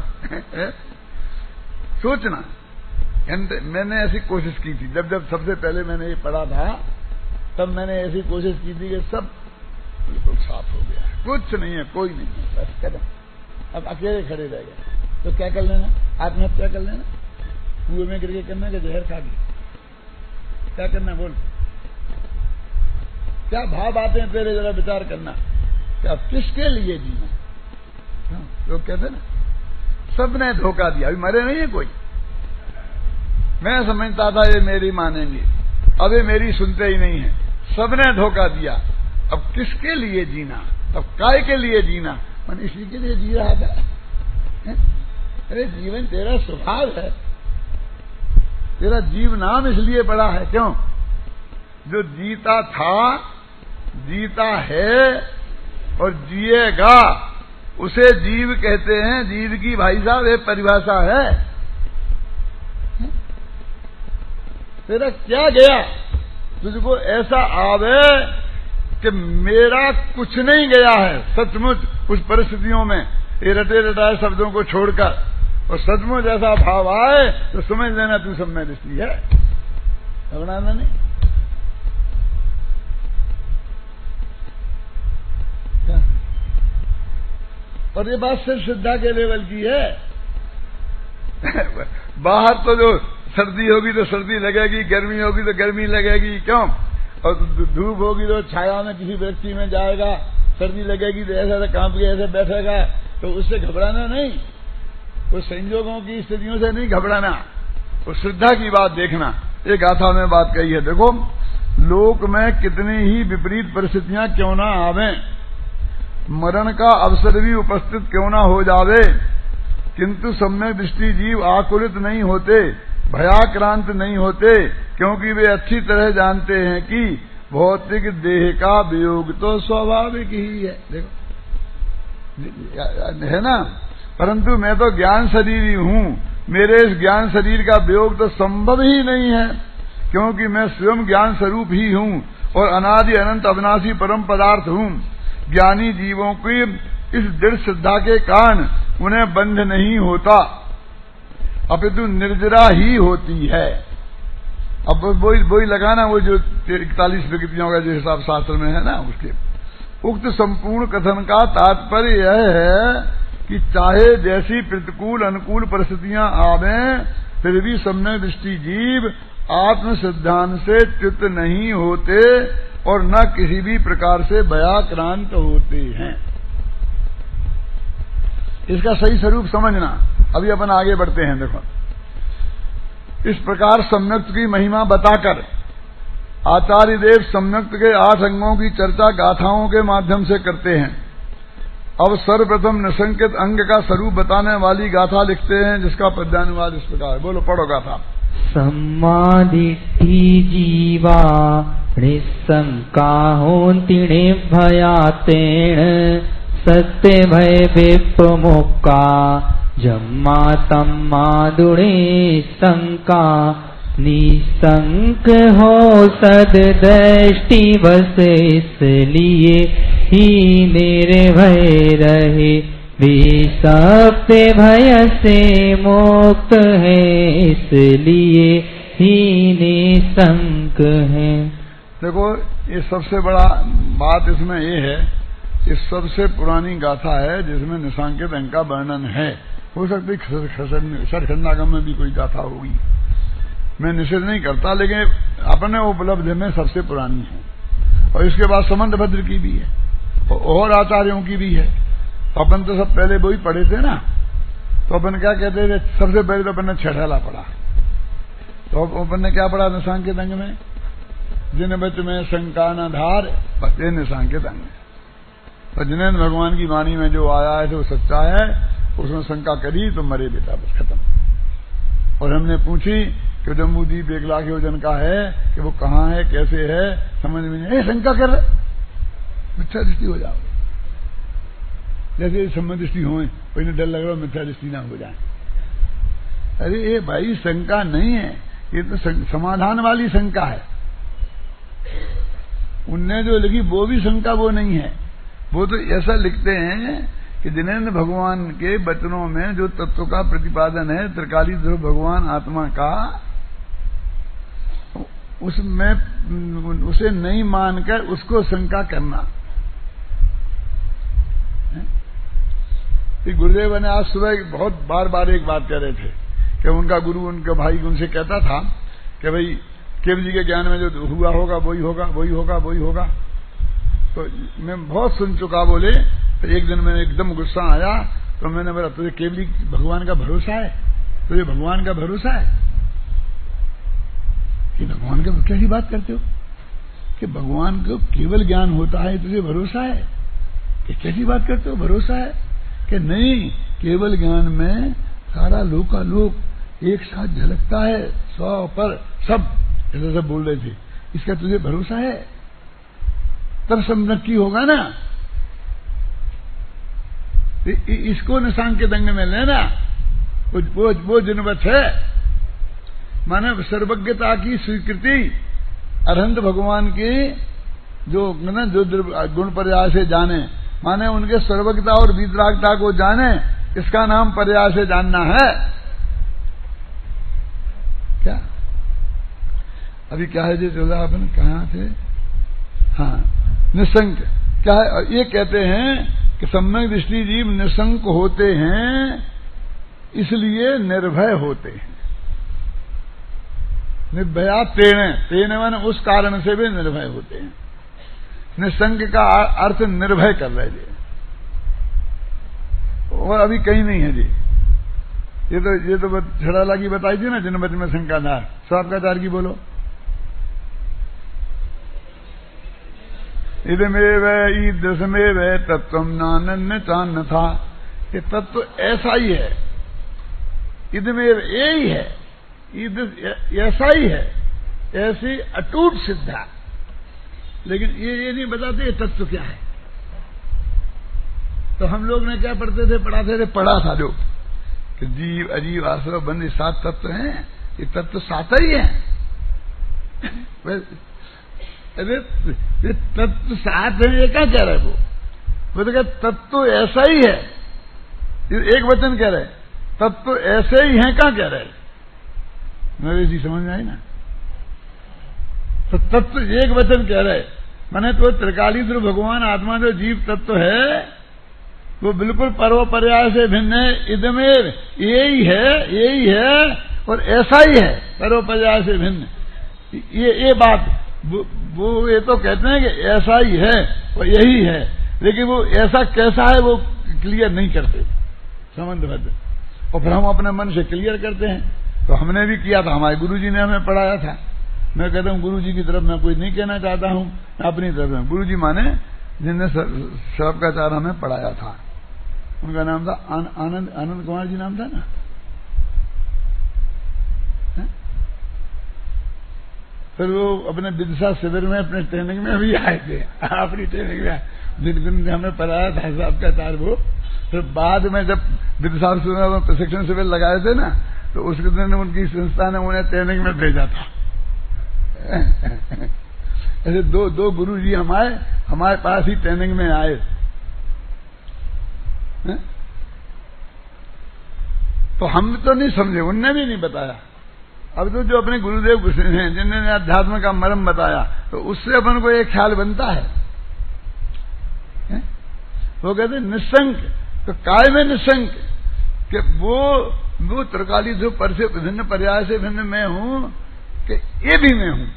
सोचना, मैंने ऐसी कोशिश की थी जब सबसे पहले मैंने ये पढ़ा था, तब मैंने ऐसी कोशिश की थी कि सब बिल्कुल साफ हो गया, कुछ नहीं है, कोई नहीं है, बस खत्म। अब अकेले खड़े रह गए तो क्या कर लेना? आत्महत्या कर लेना, कुएं में गिर के करना कि जहर खा के, क्या करना? बोल, क्या भाव आते हैं तेरे, जरा विचार करना। क्या किसके लिए जीना? लोग कहते हैं ना सबने धोखा दिया, अभी मरे नहीं है कोई। मैं समझता था ये मेरी मानेंगे, अब ये मेरी सुनते ही नहीं है, सबने धोखा दिया। अब किसके लिए जीना? अब काय के लिए जीना? मन इसी के लिए जी रहा था। अरे जीवन तेरा स्वभाव है, तेरा जीव नाम इसलिए पड़ा है, क्यों? जो जीता था, जीता है और जिएगा, उसे जीव कहते हैं। जीव की भाई साहब एक परिभाषा है। तेरा क्या गया? तुझको ऐसा आवे कि मेरा कुछ नहीं गया है सचमुच उस परिस्थितियों में, ये रटे रटाए शब्दों को छोड़कर, और सचमुच ऐसा भाव आए तो समझ लेना तू सब में दृष्टि है, घबराना नहीं। क्या? और ये बात सिर्फ श्रद्धा के लेवल की है। बाहर तो जो सर्दी होगी तो सर्दी लगेगी, गर्मी होगी तो गर्मी लगेगी, क्यों? और धूप होगी तो छाया में किसी व्यक्ति में जाएगा, सर्दी लगेगी तो ऐसा कांप के ऐसे बैठेगा, तो उससे घबराना नहीं, उस संयोगों की स्थितियों से नहीं घबराना, उस श्रद्धा की बात देखना। एक गाथा में बात कही है, देखो, लोक में कितनी ही विपरीत परिस्थितियां क्यों ना आवे, मरण का अवसर भी उपस्थित क्यों ना हो जावे, किंतु सम्यक दृष्टि जीव आकुलित नहीं होते, भयाक्रांत नहीं होते, क्योंकि वे अच्छी तरह जानते हैं कि भौतिक देह का वियोग तो स्वाभाविक ही है। देखो है ना, परंतु मैं तो ज्ञान शरीर ही हूं, मेरे इस ज्ञान शरीर का वियोग तो संभव ही नहीं है, क्योंकि मैं स्वयं ज्ञान स्वरूप ही हूं और अनादि अनंत अविनाशी परम पदार्थ हूं। ज्ञानी जीवों की इस दृढ़ श्रद्धा के कारण उन्हें बंध नहीं होता, अपितु निर्जरा ही होती है। अब वही लगाना, वो जो 41 विकृतियों का जो हिसाब शास्त्र में है ना, उसके उक्त संपूर्ण कथन का तात्पर्य यह है कि चाहे जैसी प्रतिकूल अनुकूल परिस्थितियां आवें, फिर भी सम्यक दृष्टि जीव आत्म सिद्धांत से च्युत नहीं होते और न किसी भी प्रकार से भयाक्रांत होते हैं। इसका सही स्वरूप समझना। अभी अपन आगे बढ़ते हैं। देखो, इस प्रकार सम्यक्त की महिमा बताकर आचार्य देव सम्यक्त के 8 अंगों की चर्चा गाथाओं के माध्यम से करते हैं। अब सर्वप्रथम निसंकित अंग का स्वरूप बताने वाली गाथा लिखते हैं, जिसका पद्यानुवाद इस प्रकार है। बोलो, पढ़ो गाथा। सम्मादिष्टि जीवा निशंका होन्तिणे भयातेण सत्य भय विप्रमुक्का जम्मा तम्मा दुणे शंका निशंक हो सद दृष्टि बस इसलिए ही निर्भय रहे, विसप्ते भय से मुक्त है इसलिए ही निशंक है। देखो, ये सबसे बड़ा बात इसमें ये है, ये सबसे पुरानी गाथा है जिसमें निशांकित अंग का वर्णन है। हो सकती षटखंडागम में भी कोई गाथा होगी, मैं निषेध नहीं करता, लेकिन अपने उपलब्ध में सबसे पुरानी है। और इसके बाद समंतभद्र की भी है और आचार्यों की भी है। तो अपन तो सब पहले वही पढ़े थे ना, तो अपन क्या कहते थे, सबसे पहले तो अपन ने छठेला पढ़ा। तो अपन ने क्या पढ़ा निशांकित अंग में? जिन बच में शंका न धार, बस ये निशांकित अंग है। तो जिनेन्द्र भगवान की वाणी में जो आया है तो सच्चा है, उसमें शंका करी तो मरे बेटा, बस खत्म। और हमने पूछी कि जम्बूद्वीप 1 लाख योजन का है कि वो कहाँ है, कैसे है, समझ में नहीं, शंका कर रहे, मिथ्या दृष्टि हो जाओ। जैसे सम्यक दृष्टि हो, कोई डर लग रहा हो मिथ्या दृष्टि ना हो जाए। अरे ये भाई शंका नहीं है, ये तो समाधान वाली शंका है। उनने जो लिखी वो भी शंका वो नहीं है, वो तो ऐसा लिखते हैं कि जिनेन्द्र भगवान के वचनों में जो तत्व का प्रतिपादन है, त्रिकाली ध्रुव भगवान आत्मा का, उसमें उसे नहीं मानकर उसको शंका करना, कि गुरुदेव ने आज सुबह बहुत बार बार एक बात कह रहे थे कि उनका गुरु उनका भाई उनसे कहता था कि भाई केवल जी के ज्ञान में जो हुआ होगा वही होगा, वही होगा, वही होगा। तो मैं बहुत सुन चुका बोले। तो एक दिन मैंने एकदम गुस्सा आया, तो मैंने बोला तुझे केवली भगवान का भरोसा है? तुझे भगवान का भरोसा है कि भगवान का कैसी बात करते हो कि भगवान को केवल ज्ञान होता है, तुझे भरोसा है कि कैसी बात करते हो? भरोसा है कि नहीं, केवल ज्ञान में सारा लोकालोक एक साथ झलकता है, 100 पर सब, ऐसा सब बोल रहे थे। इसका तुझे भरोसा है? तब सब नक्की होगा ना। इसको निशान के दंग में लेना, वो जिनवत है। माने सर्वज्ञता की स्वीकृति अरहंत भगवान की जो गुण पर्याय से जाने, माने उनके सर्वज्ञता और वीतरागता को जाने, इसका नाम पर्याय से जानना है। क्या अभी क्या है जी चौदह अपन कहाँ थे? हाँ, निसंक क्या है? ये कहते हैं कि सम्यक दृष्टि जीव निसंक होते हैं, इसलिए निर्भय होते हैं। निर्भया तेने माने उस कारण से भी निर्भय होते हैं। निसंक का अर्थ निर्भय कर रहे जी, और अभी कहीं नहीं है जी। ये तो छड़ाला की बताई थी ना, जिनवत में शंकाधार। स्वापकाचार की बोलो। इदमेव ईदृशमेव तत्वम नानन्य चान्न था। ये तत्व ऐसा ही है, इदमेव यही है, ऐसा ही है, ऐसी अटूट सिद्धा। लेकिन ये नहीं बताते ये तत्व क्या है। तो हम लोग ने क्या पढ़ाते थे, पढ़ा था जो कि जीव अजीव आश्रव बंद 7 तत्व हैं। ये तत्व 7 ही है। अरे ये तत्व 7 है, ये क्या कह रहे वो तो कहते तत्व ऐसा ही है। एक वचन कह रहे तत्व ऐसे ही है, क्या कह रहे? मेरे जी समझ में आई ना। तो तत्व एक वचन कह रहे, माने तो त्रिकाली ध्रुव भगवान आत्मा जो जीव तत्व है वो बिल्कुल पर्याय से भिन्न है। इदमेर यही है और ऐसा ही है, पर्याय से भिन्न। ये बात वो ये तो कहते हैं कि ऐसा ही है और यही है, लेकिन वो ऐसा कैसा है वो क्लियर नहीं करते संबंधबद्ध, और फिर हम अपने मन से क्लियर करते हैं। तो हमने भी किया था, हमारे गुरुजी ने हमें पढ़ाया था। मैं कहता हूँ गुरुजी की तरफ मैं कुछ नहीं कहना चाहता हूँ, अपनी तरफ में गुरुजी माने जिनने सर्वज्ञाचार्य हमें पढ़ाया था, उनका नाम था आनंद कुमार जी नाम था ना। फिर वो अपने विदिशा शिविर में अपने ट्रेनिंग में भी आए थे, अपनी ट्रेनिंग में जिन दिन हमें पढ़ाया था सर्वज्ञाचार्य वो। फिर बाद में जब विदिशा शिविर में प्रशिक्षण शिविर लगाए थे ना, तो उस दिन उनकी संस्था ने उन्हें ट्रेनिंग में भेजा था। ऐसे दो गुरु जी हमारे पास ही ट्रेनिंग में आए। तो हम तो नहीं समझे, उनने भी नहीं बताया। अब तो जो अपने गुरुदेव हैं जिन्होंने अध्यात्म का मर्म बताया, तो उससे अपन को एक ख्याल बनता है। वो कहते निसंक, तो काय में निसंक कि वो त्रिकाली जो पर से विभिन्न पर्याय से भिन्न मैं हूं कि ये भी मैं हूं,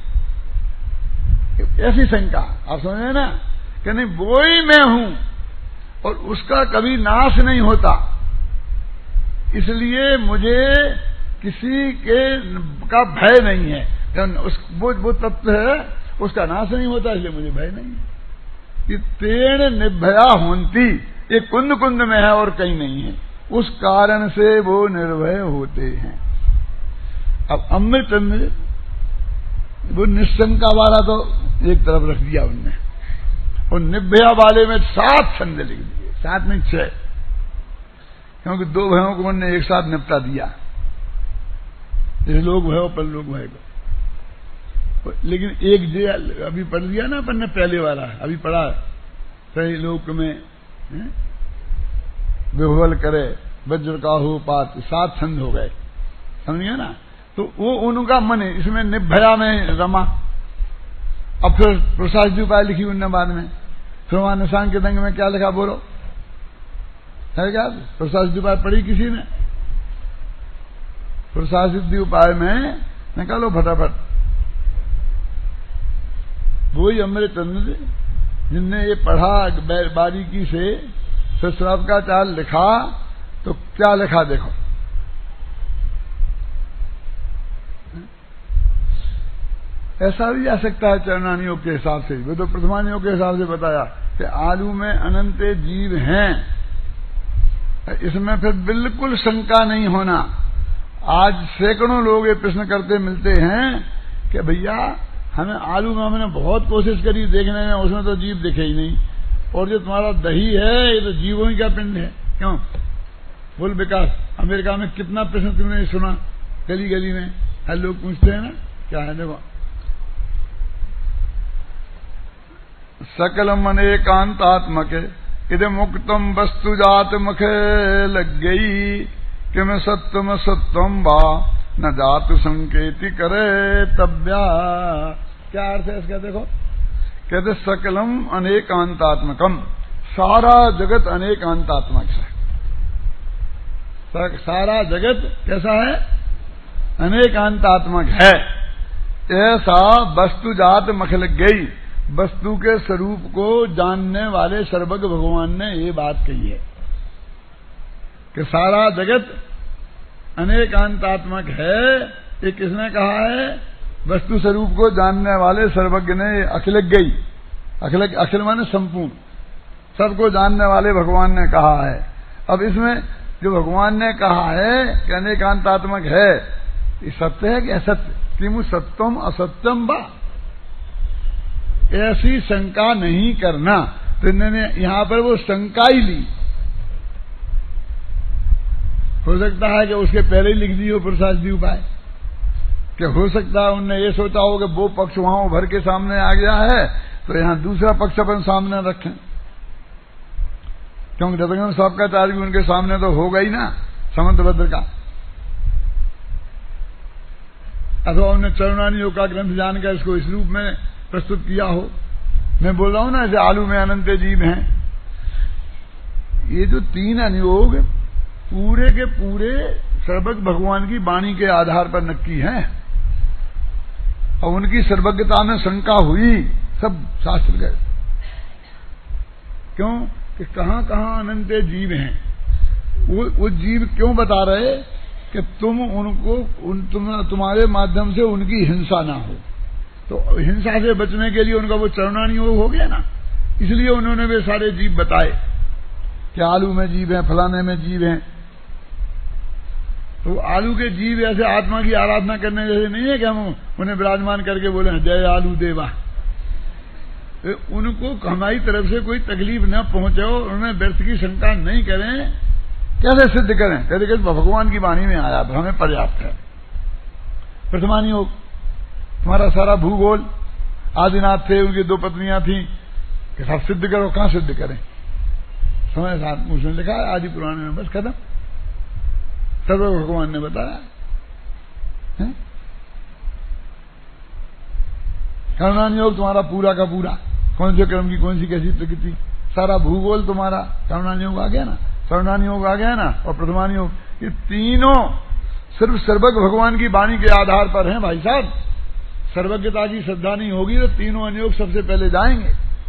ऐसी शंका आप समझे ना कि नहीं वो ही मैं हूं और उसका कभी नाश नहीं होता, इसलिए मुझे किसी का भय नहीं है। वो तत्व है उसका नाश नहीं होता, इसलिए मुझे भय नहीं है। कि तेण निर्भया होती, ये कुंद कुंद में है और कहीं नहीं है, उस कारण से वो निर्भय होते हैं। अब अमृत वो निशंका वाला तो एक तरफ रख दिया उनने, और निर्भया वाले में 7 छंद लिख दिए, 7 नहीं 6, क्योंकि 2 भयों को उन्होंने एक साथ निपटा दिया, इस लोक भय पर लोक भय को। लेकिन एक जे अभी पढ़ दिया ना अपन ने, पहले वाला अभी पढ़ा, सही लोक में विह्वल करे वज्र का हो पात, 7 छंद हो गए, समझिए ना। तो वो उनका मन है, इसमें निर्भया में रमा। अब फिर प्रसाद जी उपाय लिखी उनने बाद में, फिर वहां निशान के दंग में क्या लिखा बोलो? है क्या? पुरुषार्थ सिद्धि उपाय पढ़ी किसी ने? पुरुषार्थ सिद्धि उपाय में निकालो फटाफट। वही अमृतचंद्र जिनने ये पढ़ा बारीकी से, सश्रव का चाल लिखा, तो क्या लिखा देखो। ऐसा भी जा सकता है चरणानी योग के हिसाब से। वो तो प्रथमान योग के हिसाब से बताया कि आलू में अनंत जीव हैं, इसमें फिर बिल्कुल शंका नहीं होना। आज सैकड़ों लोग ये प्रश्न करते मिलते हैं कि भैया हमें आलू में हमने बहुत कोशिश करी देखने में, उसमें तो जीव दिखे ही नहीं, और जो तुम्हारा दही है ये तो जीवों ही का पिंड है। क्यों? बोल विकास, अमेरिका में कितना प्रश्न तुमने सुना गली गली में? हर लोग पूछते हैं ना, क्या है देखो, सकलम अनेकांतात्मक इद मुक्तम वस्तु जात मुखे लग गई कि मैं सत्यम सत्यम बा न जातु संकेति करे तब्या। क्या अर्थ है इसका देखो? कहते सकलम अनेकांतात्मकम, सारा जगत अनेकांतात्मक है। सारा जगत कैसा है? अनेकांतात्मक है। ऐसा वस्तु जात मख लग गई, वस्तु के स्वरूप को जानने वाले सर्वज्ञ भगवान ने ये बात कही है कि सारा जगत अनेकांतात्मक है। ये किसने कहा है? वस्तु स्वरूप को जानने वाले सर्वज्ञ ने। अखिलक गई, अखिल माने संपूर्ण, सबको जानने वाले भगवान ने कहा है। अब इसमें जो भगवान ने कहा है कि अनेकांतात्मक है, ये सत्य है कि असत्य? किमु सत्यम असत्यम बा, ऐसी शंका नहीं करना। तो इन्होंने यहां पर वो शंका ही ली। हो सकता है कि उसके पहले ही लिख दी हो पुरुषार्थ सिद्धि उपाय, कि हो सकता है उनने ये सोचा हो कि वो पक्ष वहां उभर के सामने आ गया है, तो यहां दूसरा पक्ष अपन सामने रखें। क्योंकि दत्तगण साहब का चार्ज भी उनके सामने तो होगा ही ना, समंतभद्र का। अथवा उन्होंने चरुणानी योग का ग्रंथ जानकर इसको इस रूप में प्रस्तुत किया हो। मैं बोल रहा हूं ना, ऐसे आलू में अनंत जीव हैं। ये जो तीन अनुयोग पूरे के पूरे सर्वज्ञ भगवान की वाणी के आधार पर नक्की हैं, और उनकी सर्वज्ञता में शंका हुई, सब शास्त्र गए। क्यों? कि कहां कहां अनंत जीव हैं। वो जीव क्यों बता रहे कि तुम उनको तुम्हारे माध्यम से उनकी हिंसा ना हो। तो हिंसा से बचने के लिए उनका वो चरणानी योग हो गया ना, इसलिए उन्होंने वे सारे जीव बताए कि आलू में जीव हैं, फलाने में जीव हैं। तो आलू के जीव ऐसे आत्मा की आराधना करने जैसे नहीं है कि हम उन्हें विराजमान करके बोले जय आलू देवा। उनको हमारी तरफ से कोई तकलीफ न पहुंचे, उन्हें व्यर्थ की शंका नहीं करें। कैसे सिद्ध करें? कहते कि भगवान की वाणी में आया, हमें पर्याप्त है। प्रथमान योग, तुम्हारा सारा भूगोल, आदिनाथ थे, उनकी दो पत्नियां थीं, कि सब सिद्ध करो। कहां सिद्ध करें? समय साथ उसने लिखा है आदि पुराण में, बस खत्म। सर्व भगवान ने बताया। कर्णान योग तुम्हारा पूरा का पूरा, कौन से क्रम की कौन सी कैसी प्रकृति, सारा भूगोल तुम्हारा कर्णान योग आ गया ना, कर्णान योग आ गया ना, और प्रथमान योग, ये तीनों सिर्फ सर्वज्ञ भगवान की वाणी के आधार पर हैं भाई साहब। सर्वज्ञता की श्रद्धा नहीं होगी तो तीनों अनुयोग सबसे पहले जाएंगे।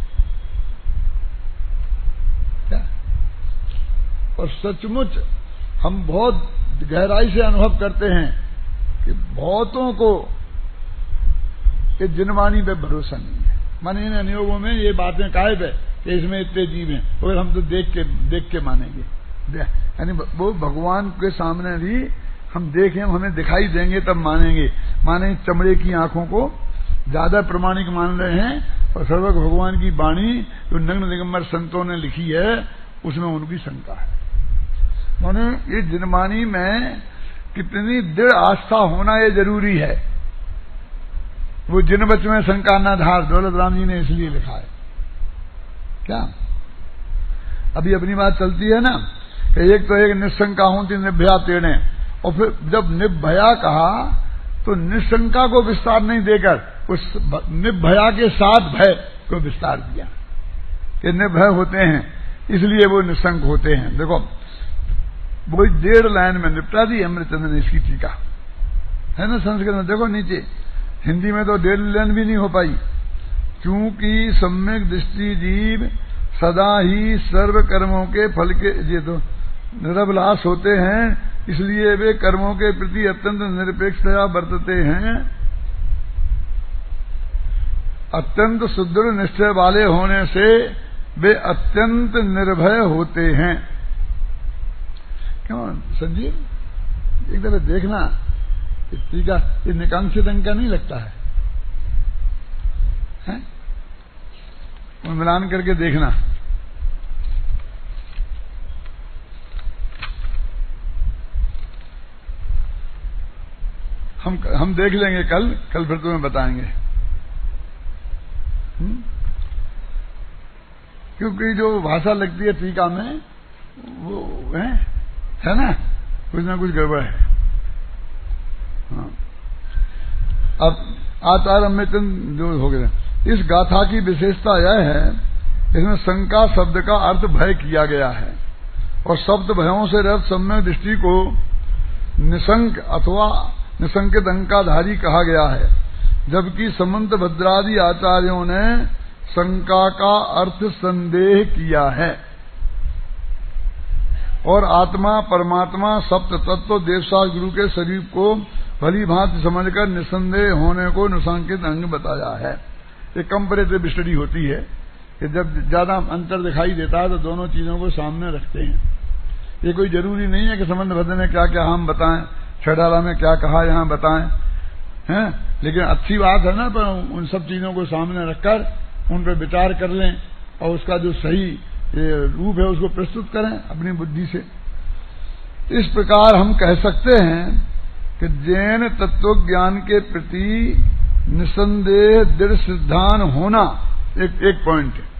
क्या? और सचमुच हम बहुत गहराई से अनुभव करते हैं कि बहुतों को इस जिनवाणी पे भरोसा नहीं है। माने इन अनुयोगों में ये बातें कायब है कि इसमें इतने जीव हैं, और हम तो देख के मानेंगे। यानी वो भगवान के सामने भी हम देखें, हमें दिखाई देंगे तब मानेंगे। माने चमड़े की आंखों को ज्यादा प्रमाणिक मान रहे हैं, और सर्वज्ञ भगवान की वाणी जो नग्न दिगंबर संतों ने लिखी है उसमें उनकी शंका है। माने ये जिनवाणी में कितनी दृढ़ आस्था होना ये जरूरी है। वो जिन बच में शंका न धार, दौलत राम जी ने इसलिए लिखा है। क्या अभी अपनी बात चलती है ना कि एक तो एक निशंका होती निर्भया तेड़े, और फिर जब निर्भया कहा तो निशंका को विस्तार नहीं देकर उस निर्भया के साथ भय को विस्तार दिया कि निर्भय होते हैं। इसलिए वो निसंक होते हैं। देखो वो 1.5 लाइन में निपटा दी अमृतचंद्र ने इसकी टीका, है ना। संस्कृत में देखो नीचे, हिंदी में तो 1.5 लाइन भी नहीं हो पाई। क्योंकि सम्यक दृष्टि जीव सदा ही सर्व कर्मों के फल के ये तो निरभिलाष होते हैं, इसलिए वे कर्मों के प्रति अत्यंत निरपेक्षता बरतते हैं। अत्यंत सुदृढ़ निश्चय वाले होने से वे अत्यंत निर्भय होते हैं। क्यों संजीव, एक दफे देखना, टीका ये निकांक्षित अंक का नहीं लगता है? मिलान करके देखना। हम देख लेंगे कल फिर तुम्हें बताएंगे। क्योंकि जो भाषा लगती है टीका में वो है ना, कुछ ना कुछ गड़बड़ है। हाँ। अब आचार्य अमृतचंद जो हो गया, इस गाथा की विशेषता यह है, इसमें शंका शब्द का अर्थ भय किया गया है और शब्द भयों से रहित सम्यक दृष्टि को निशंक अथवा निशंकित अंकाधारी कहा गया है, जबकि समंत भद्रादि आचार्यों ने शंका का अर्थ संदेह किया है और आत्मा परमात्मा सप्त तत्व देवसार गुरु के शरीर को भली भांति समझकर निसंदेह होने को निशंकित अंग बताया है। ये कंपैरेटिव स्टडी होती है कि जब ज्यादा अंतर दिखाई देता है तो दोनों चीजों को सामने रखते हैं। ये कोई जरूरी नहीं है कि समंत भद्र ने क्या क्या हम बताएं, छड़ाला में क्या कहा यहां बताएं, हैं, लेकिन अच्छी बात है ना, पर उन सब चीजों को सामने रखकर उन पर विचार कर लें और उसका जो सही रूप है उसको प्रस्तुत करें अपनी बुद्धि से। इस प्रकार हम कह सकते हैं कि जैन तत्व ज्ञान के प्रति निसंदेह दृढ़ सिद्धांत होना एक पॉइंट है।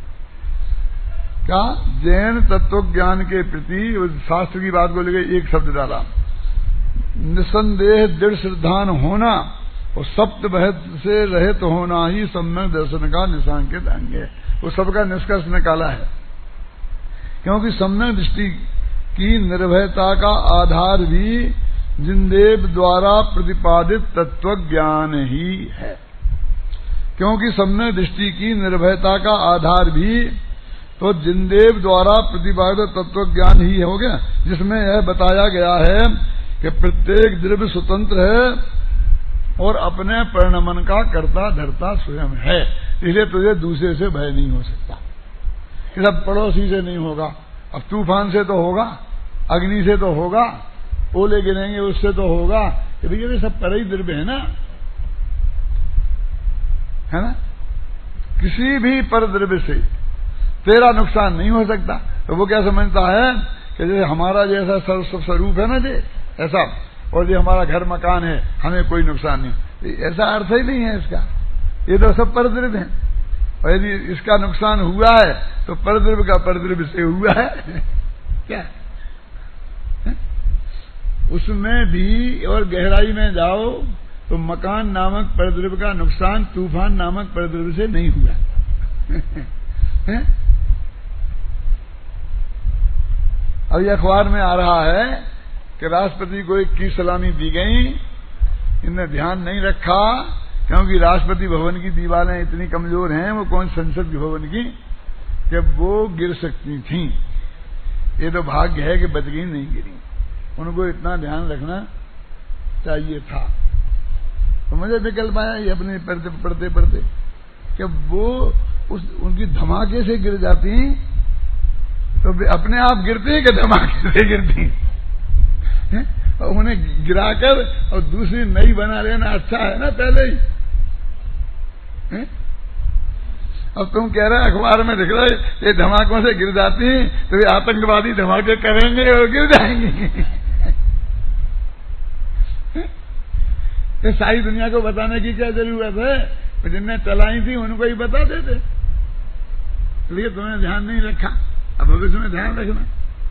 क्या जैन तत्व ज्ञान के प्रति शास्त्र की बात को लेकर एक शब्द डाला, निसंदेह दृढ़ सिद्धांत होना और सप्त भेद से रहित होना ही सम्यक दर्शन का निशांकित अंग है। वो सबका निष्कर्ष निकाला है, क्योंकि सम्यक दृष्टि की निर्भयता का आधार भी जिनदेव द्वारा प्रतिपादित तत्व ज्ञान ही है। क्योंकि सम्यक दृष्टि की निर्भयता का आधार भी तो जिनदेव द्वारा प्रतिपादित तत्व ज्ञान ही हो गया, जिसमें यह बताया गया है कि प्रत्येक द्रव्य स्वतंत्र है और अपने परिणमन का कर्ता धर्ता स्वयं है, इसलिए तुझे दूसरे से भय नहीं हो सकता। ये सब पड़ोसी से नहीं होगा, अब तूफान से तो होगा, अग्नि से तो होगा, ओले गिरेंगे उससे तो होगा, ये सब पर ही द्रव्य है ना। किसी भी पर द्रव्य से तेरा नुकसान नहीं हो सकता। तो वो क्या समझता है कि जैसे हमारा जैसा स्वरूप है ना जे ऐसा, और ये हमारा घर मकान है, हमें कोई नुकसान नहीं, ऐसा अर्थ ही नहीं है इसका। ये तो सब परद्रव्य है, और यदि इसका नुकसान हुआ है तो परद्रव्य का परद्रव्य से हुआ है क्या? उसमें भी और गहराई में जाओ तो मकान नामक परद्रव्य का नुकसान तूफान नामक परद्रव्य से नहीं हुआ। अब ये अखबार में आ रहा है कि राष्ट्रपति को एक की सलामी दी गई, इनने ध्यान नहीं रखा, क्योंकि राष्ट्रपति भवन की दीवारें इतनी कमजोर हैं, वो कौन संसद भवन की, कि वो गिर सकती थीं। ये तो भाग्य है कि बच गई, नहीं गिरी। उनको इतना ध्यान रखना चाहिए था। तो मुझे विकल्प आया ये अपने पढ़ते पढ़ते कि वो उनकी धमाके से गिर जाती तो अपने आप गिरती कि धमाके से गिरती, और उन्हें गिराकर और दूसरी नई बना लेना अच्छा है ना पहले ही। अब तुम कह रहे अखबार में दिख रहा है ये धमाकों से गिर जाती तो ये आतंकवादी धमाके करेंगे और गिर जाएंगे। तो सारी दुनिया को बताने की क्या जरूरत है? तो जिनने चलाई थी उनको ही बता देते, इसलिए तुमने ध्यान नहीं रखा, अब भविष्य में ध्यान रखना।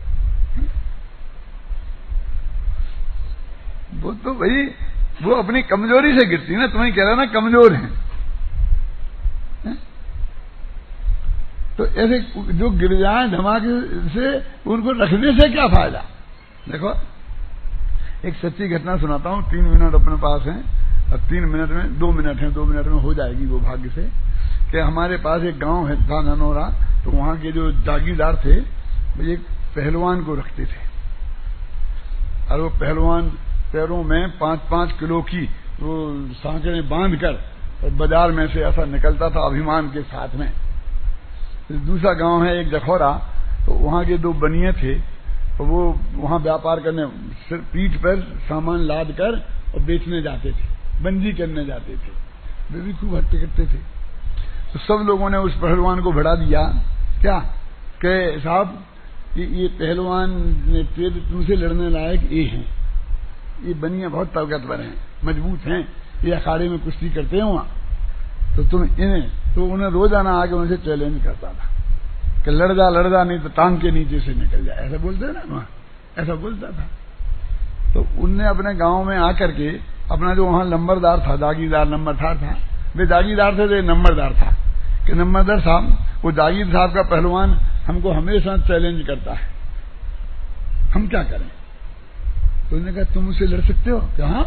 वो तो भाई वो अपनी कमजोरी से गिरती ना, तुम्हें कह रहा ना कमजोर है, तो ऐसे जो गिर जाए धमाके से, उनको रखने से क्या फायदा। देखो एक सच्ची घटना सुनाता हूँ, 3 मिनट अपने पास हैं, अब 3 मिनट में 2 मिनट हैं, 2 मिनट में हो जाएगी वो भाग्य से, कि हमारे पास एक गांव है था ननौरा, तो वहां के जो जागीरदार थे वो एक पहलवान को रखते थे, और वो पहलवान पैरों में 5-5 किलो की वो सांकड़ें बांध कर बाजार में से ऐसा निकलता था अभिमान के साथ में। दूसरा गांव है एक जखौरा, तो वहां के 2 बनिए थे, तो वो वहां व्यापार करने सिर पीठ पर सामान लाद कर और बेचने जाते थे, बंजी करने जाते थे, वे भी खूब हट्टे करते थे। तो सब लोगों ने उस पहलवान को बढ़ा दिया, क्या कि साहब ये पहलवान ने तुमसे लड़ने लायक ये हैं, ये बनिया बहुत ताकतवर हैं, मजबूत हैं, ये अखाड़े में कुश्ती करते हैं वहां, तो तुम इन्हें, तो उन्हें रोजाना आके उनसे चैलेंज करता था कि लड़ जा नहीं तो टांग के नीचे से निकल जाए, ऐसा बोलते हैं ना वहां, ऐसा बोलता था। तो उनने अपने गांव में आकर के अपना जो वहां नंबरदार था, जागीरदार नंबरदार था, वे जागीरदार थे, वे नंबरदार था, कि नंबरदार साहब वो जागीर साहब का पहलवान हमको हमेशा चैलेंज करता है, हम क्या करें। तो उन्होंने कहा तुम उसे लड़ सकते हो क्या? हाँ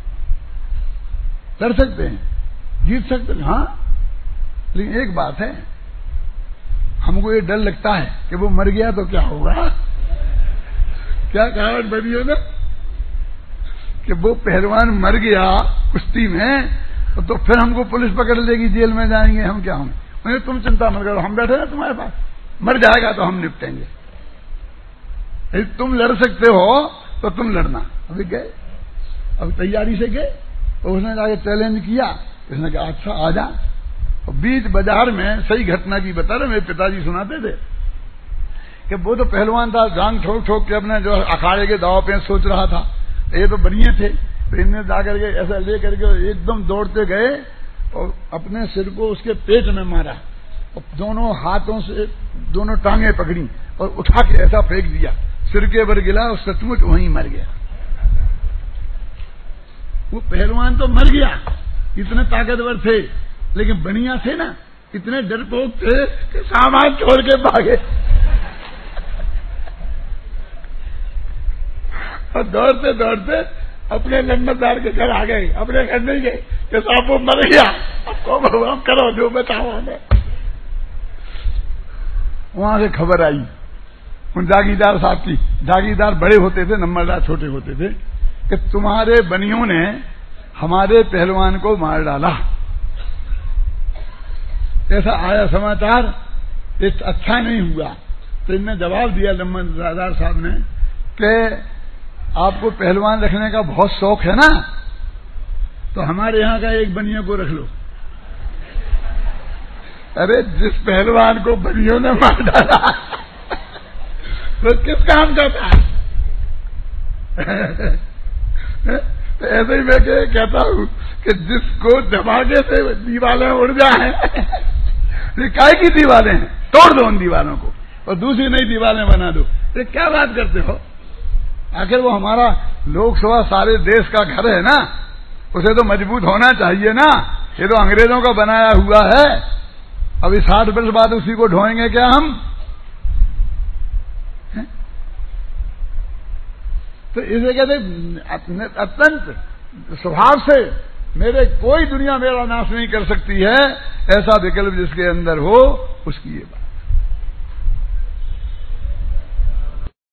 लड़ सकते हैं, जीत सकते हैं, हाँ, लेकिन एक बात है, हमको ये डर लगता है कि वो मर गया तो क्या होगा। क्या कहा बनियों ने कि वो पहलवान मर गया कुश्ती में तो फिर हमको पुलिस पकड़ लेगी, जेल में जाएंगे, हम क्या होंगे। मैंने तुम चिंता मत करो, हम बैठे ना तुम्हारे पास, मर जाएगा तो हम निपटेंगे, यदि तुम लड़ सकते हो तो तुम लड़ना। अभी गए, अब तैयारी से गए, तो उसने जाके चैलेंज किया, उसने कहा अच्छा आ जा। और बीच बाजार में सही घटना की बता रहे, मेरे पिताजी सुनाते थे कि वो तो पहलवान था, जांग ठोक ठोक के अपने जो अखाड़े के दाव पे सोच रहा था, ये तो बढ़िया थे, तो इनने जाकर के ऐसा ले करके एकदम दौड़ते गए और अपने सिर को उसके पेट में मारा और दोनों हाथों से दोनों टांगे पकड़ी और उठा के ऐसा फेंक दिया, सिर के ऊपर गिरा और सचमुच वहीं मर गया। वो पहलवान तो मर गया, इतने ताकतवर थे, लेकिन बनिया थे ना, इतने डरपोक थे कि सामान छोड़ के भागे और दौड़ते दौड़ते अपने नंबरदार के घर आ गए, अपने घर नहीं गए कि साहब वो मर गया, अब हम करो जो बताओ हमें। वहां से खबर आई उन जागीरदार साहब की, जागीरदार बड़े होते थे, नंबरदार छोटे होते थे, कि तुम्हारे बनियों ने हमारे पहलवान को मार डाला। ऐसा आया समाचार, अच्छा नहीं हुआ। तो इनने जवाब दिया नंबरदार साहब ने कि आपको पहलवान रखने का बहुत शौक है ना, तो हमारे यहाँ का एक बनिया को रख लो। अरे जिस पहलवान को बनियों ने मार डाला तो किस काम का था। तो ऐसे ही मैं कहता हूं कि जिसको धमाके से दीवारें उड़ जाए, काय की दीवारें हैं, तोड़ दो उन दीवारों को और दूसरी नई दीवारें बना दो। ये क्या बात करते हो, आखिर वो हमारा लोकसभा सारे देश का घर है ना, उसे तो मजबूत होना चाहिए ना। ये तो अंग्रेजों का बनाया हुआ है, अभी 60 वर्ष बाद उसी को ढोएंगे क्या हम। तो इसे कहते अत्यंत स्वभाव से मेरे कोई दुनिया मेरा नाश नहीं कर सकती है, ऐसा विकल्प जिसके अंदर हो उसकी ये बात।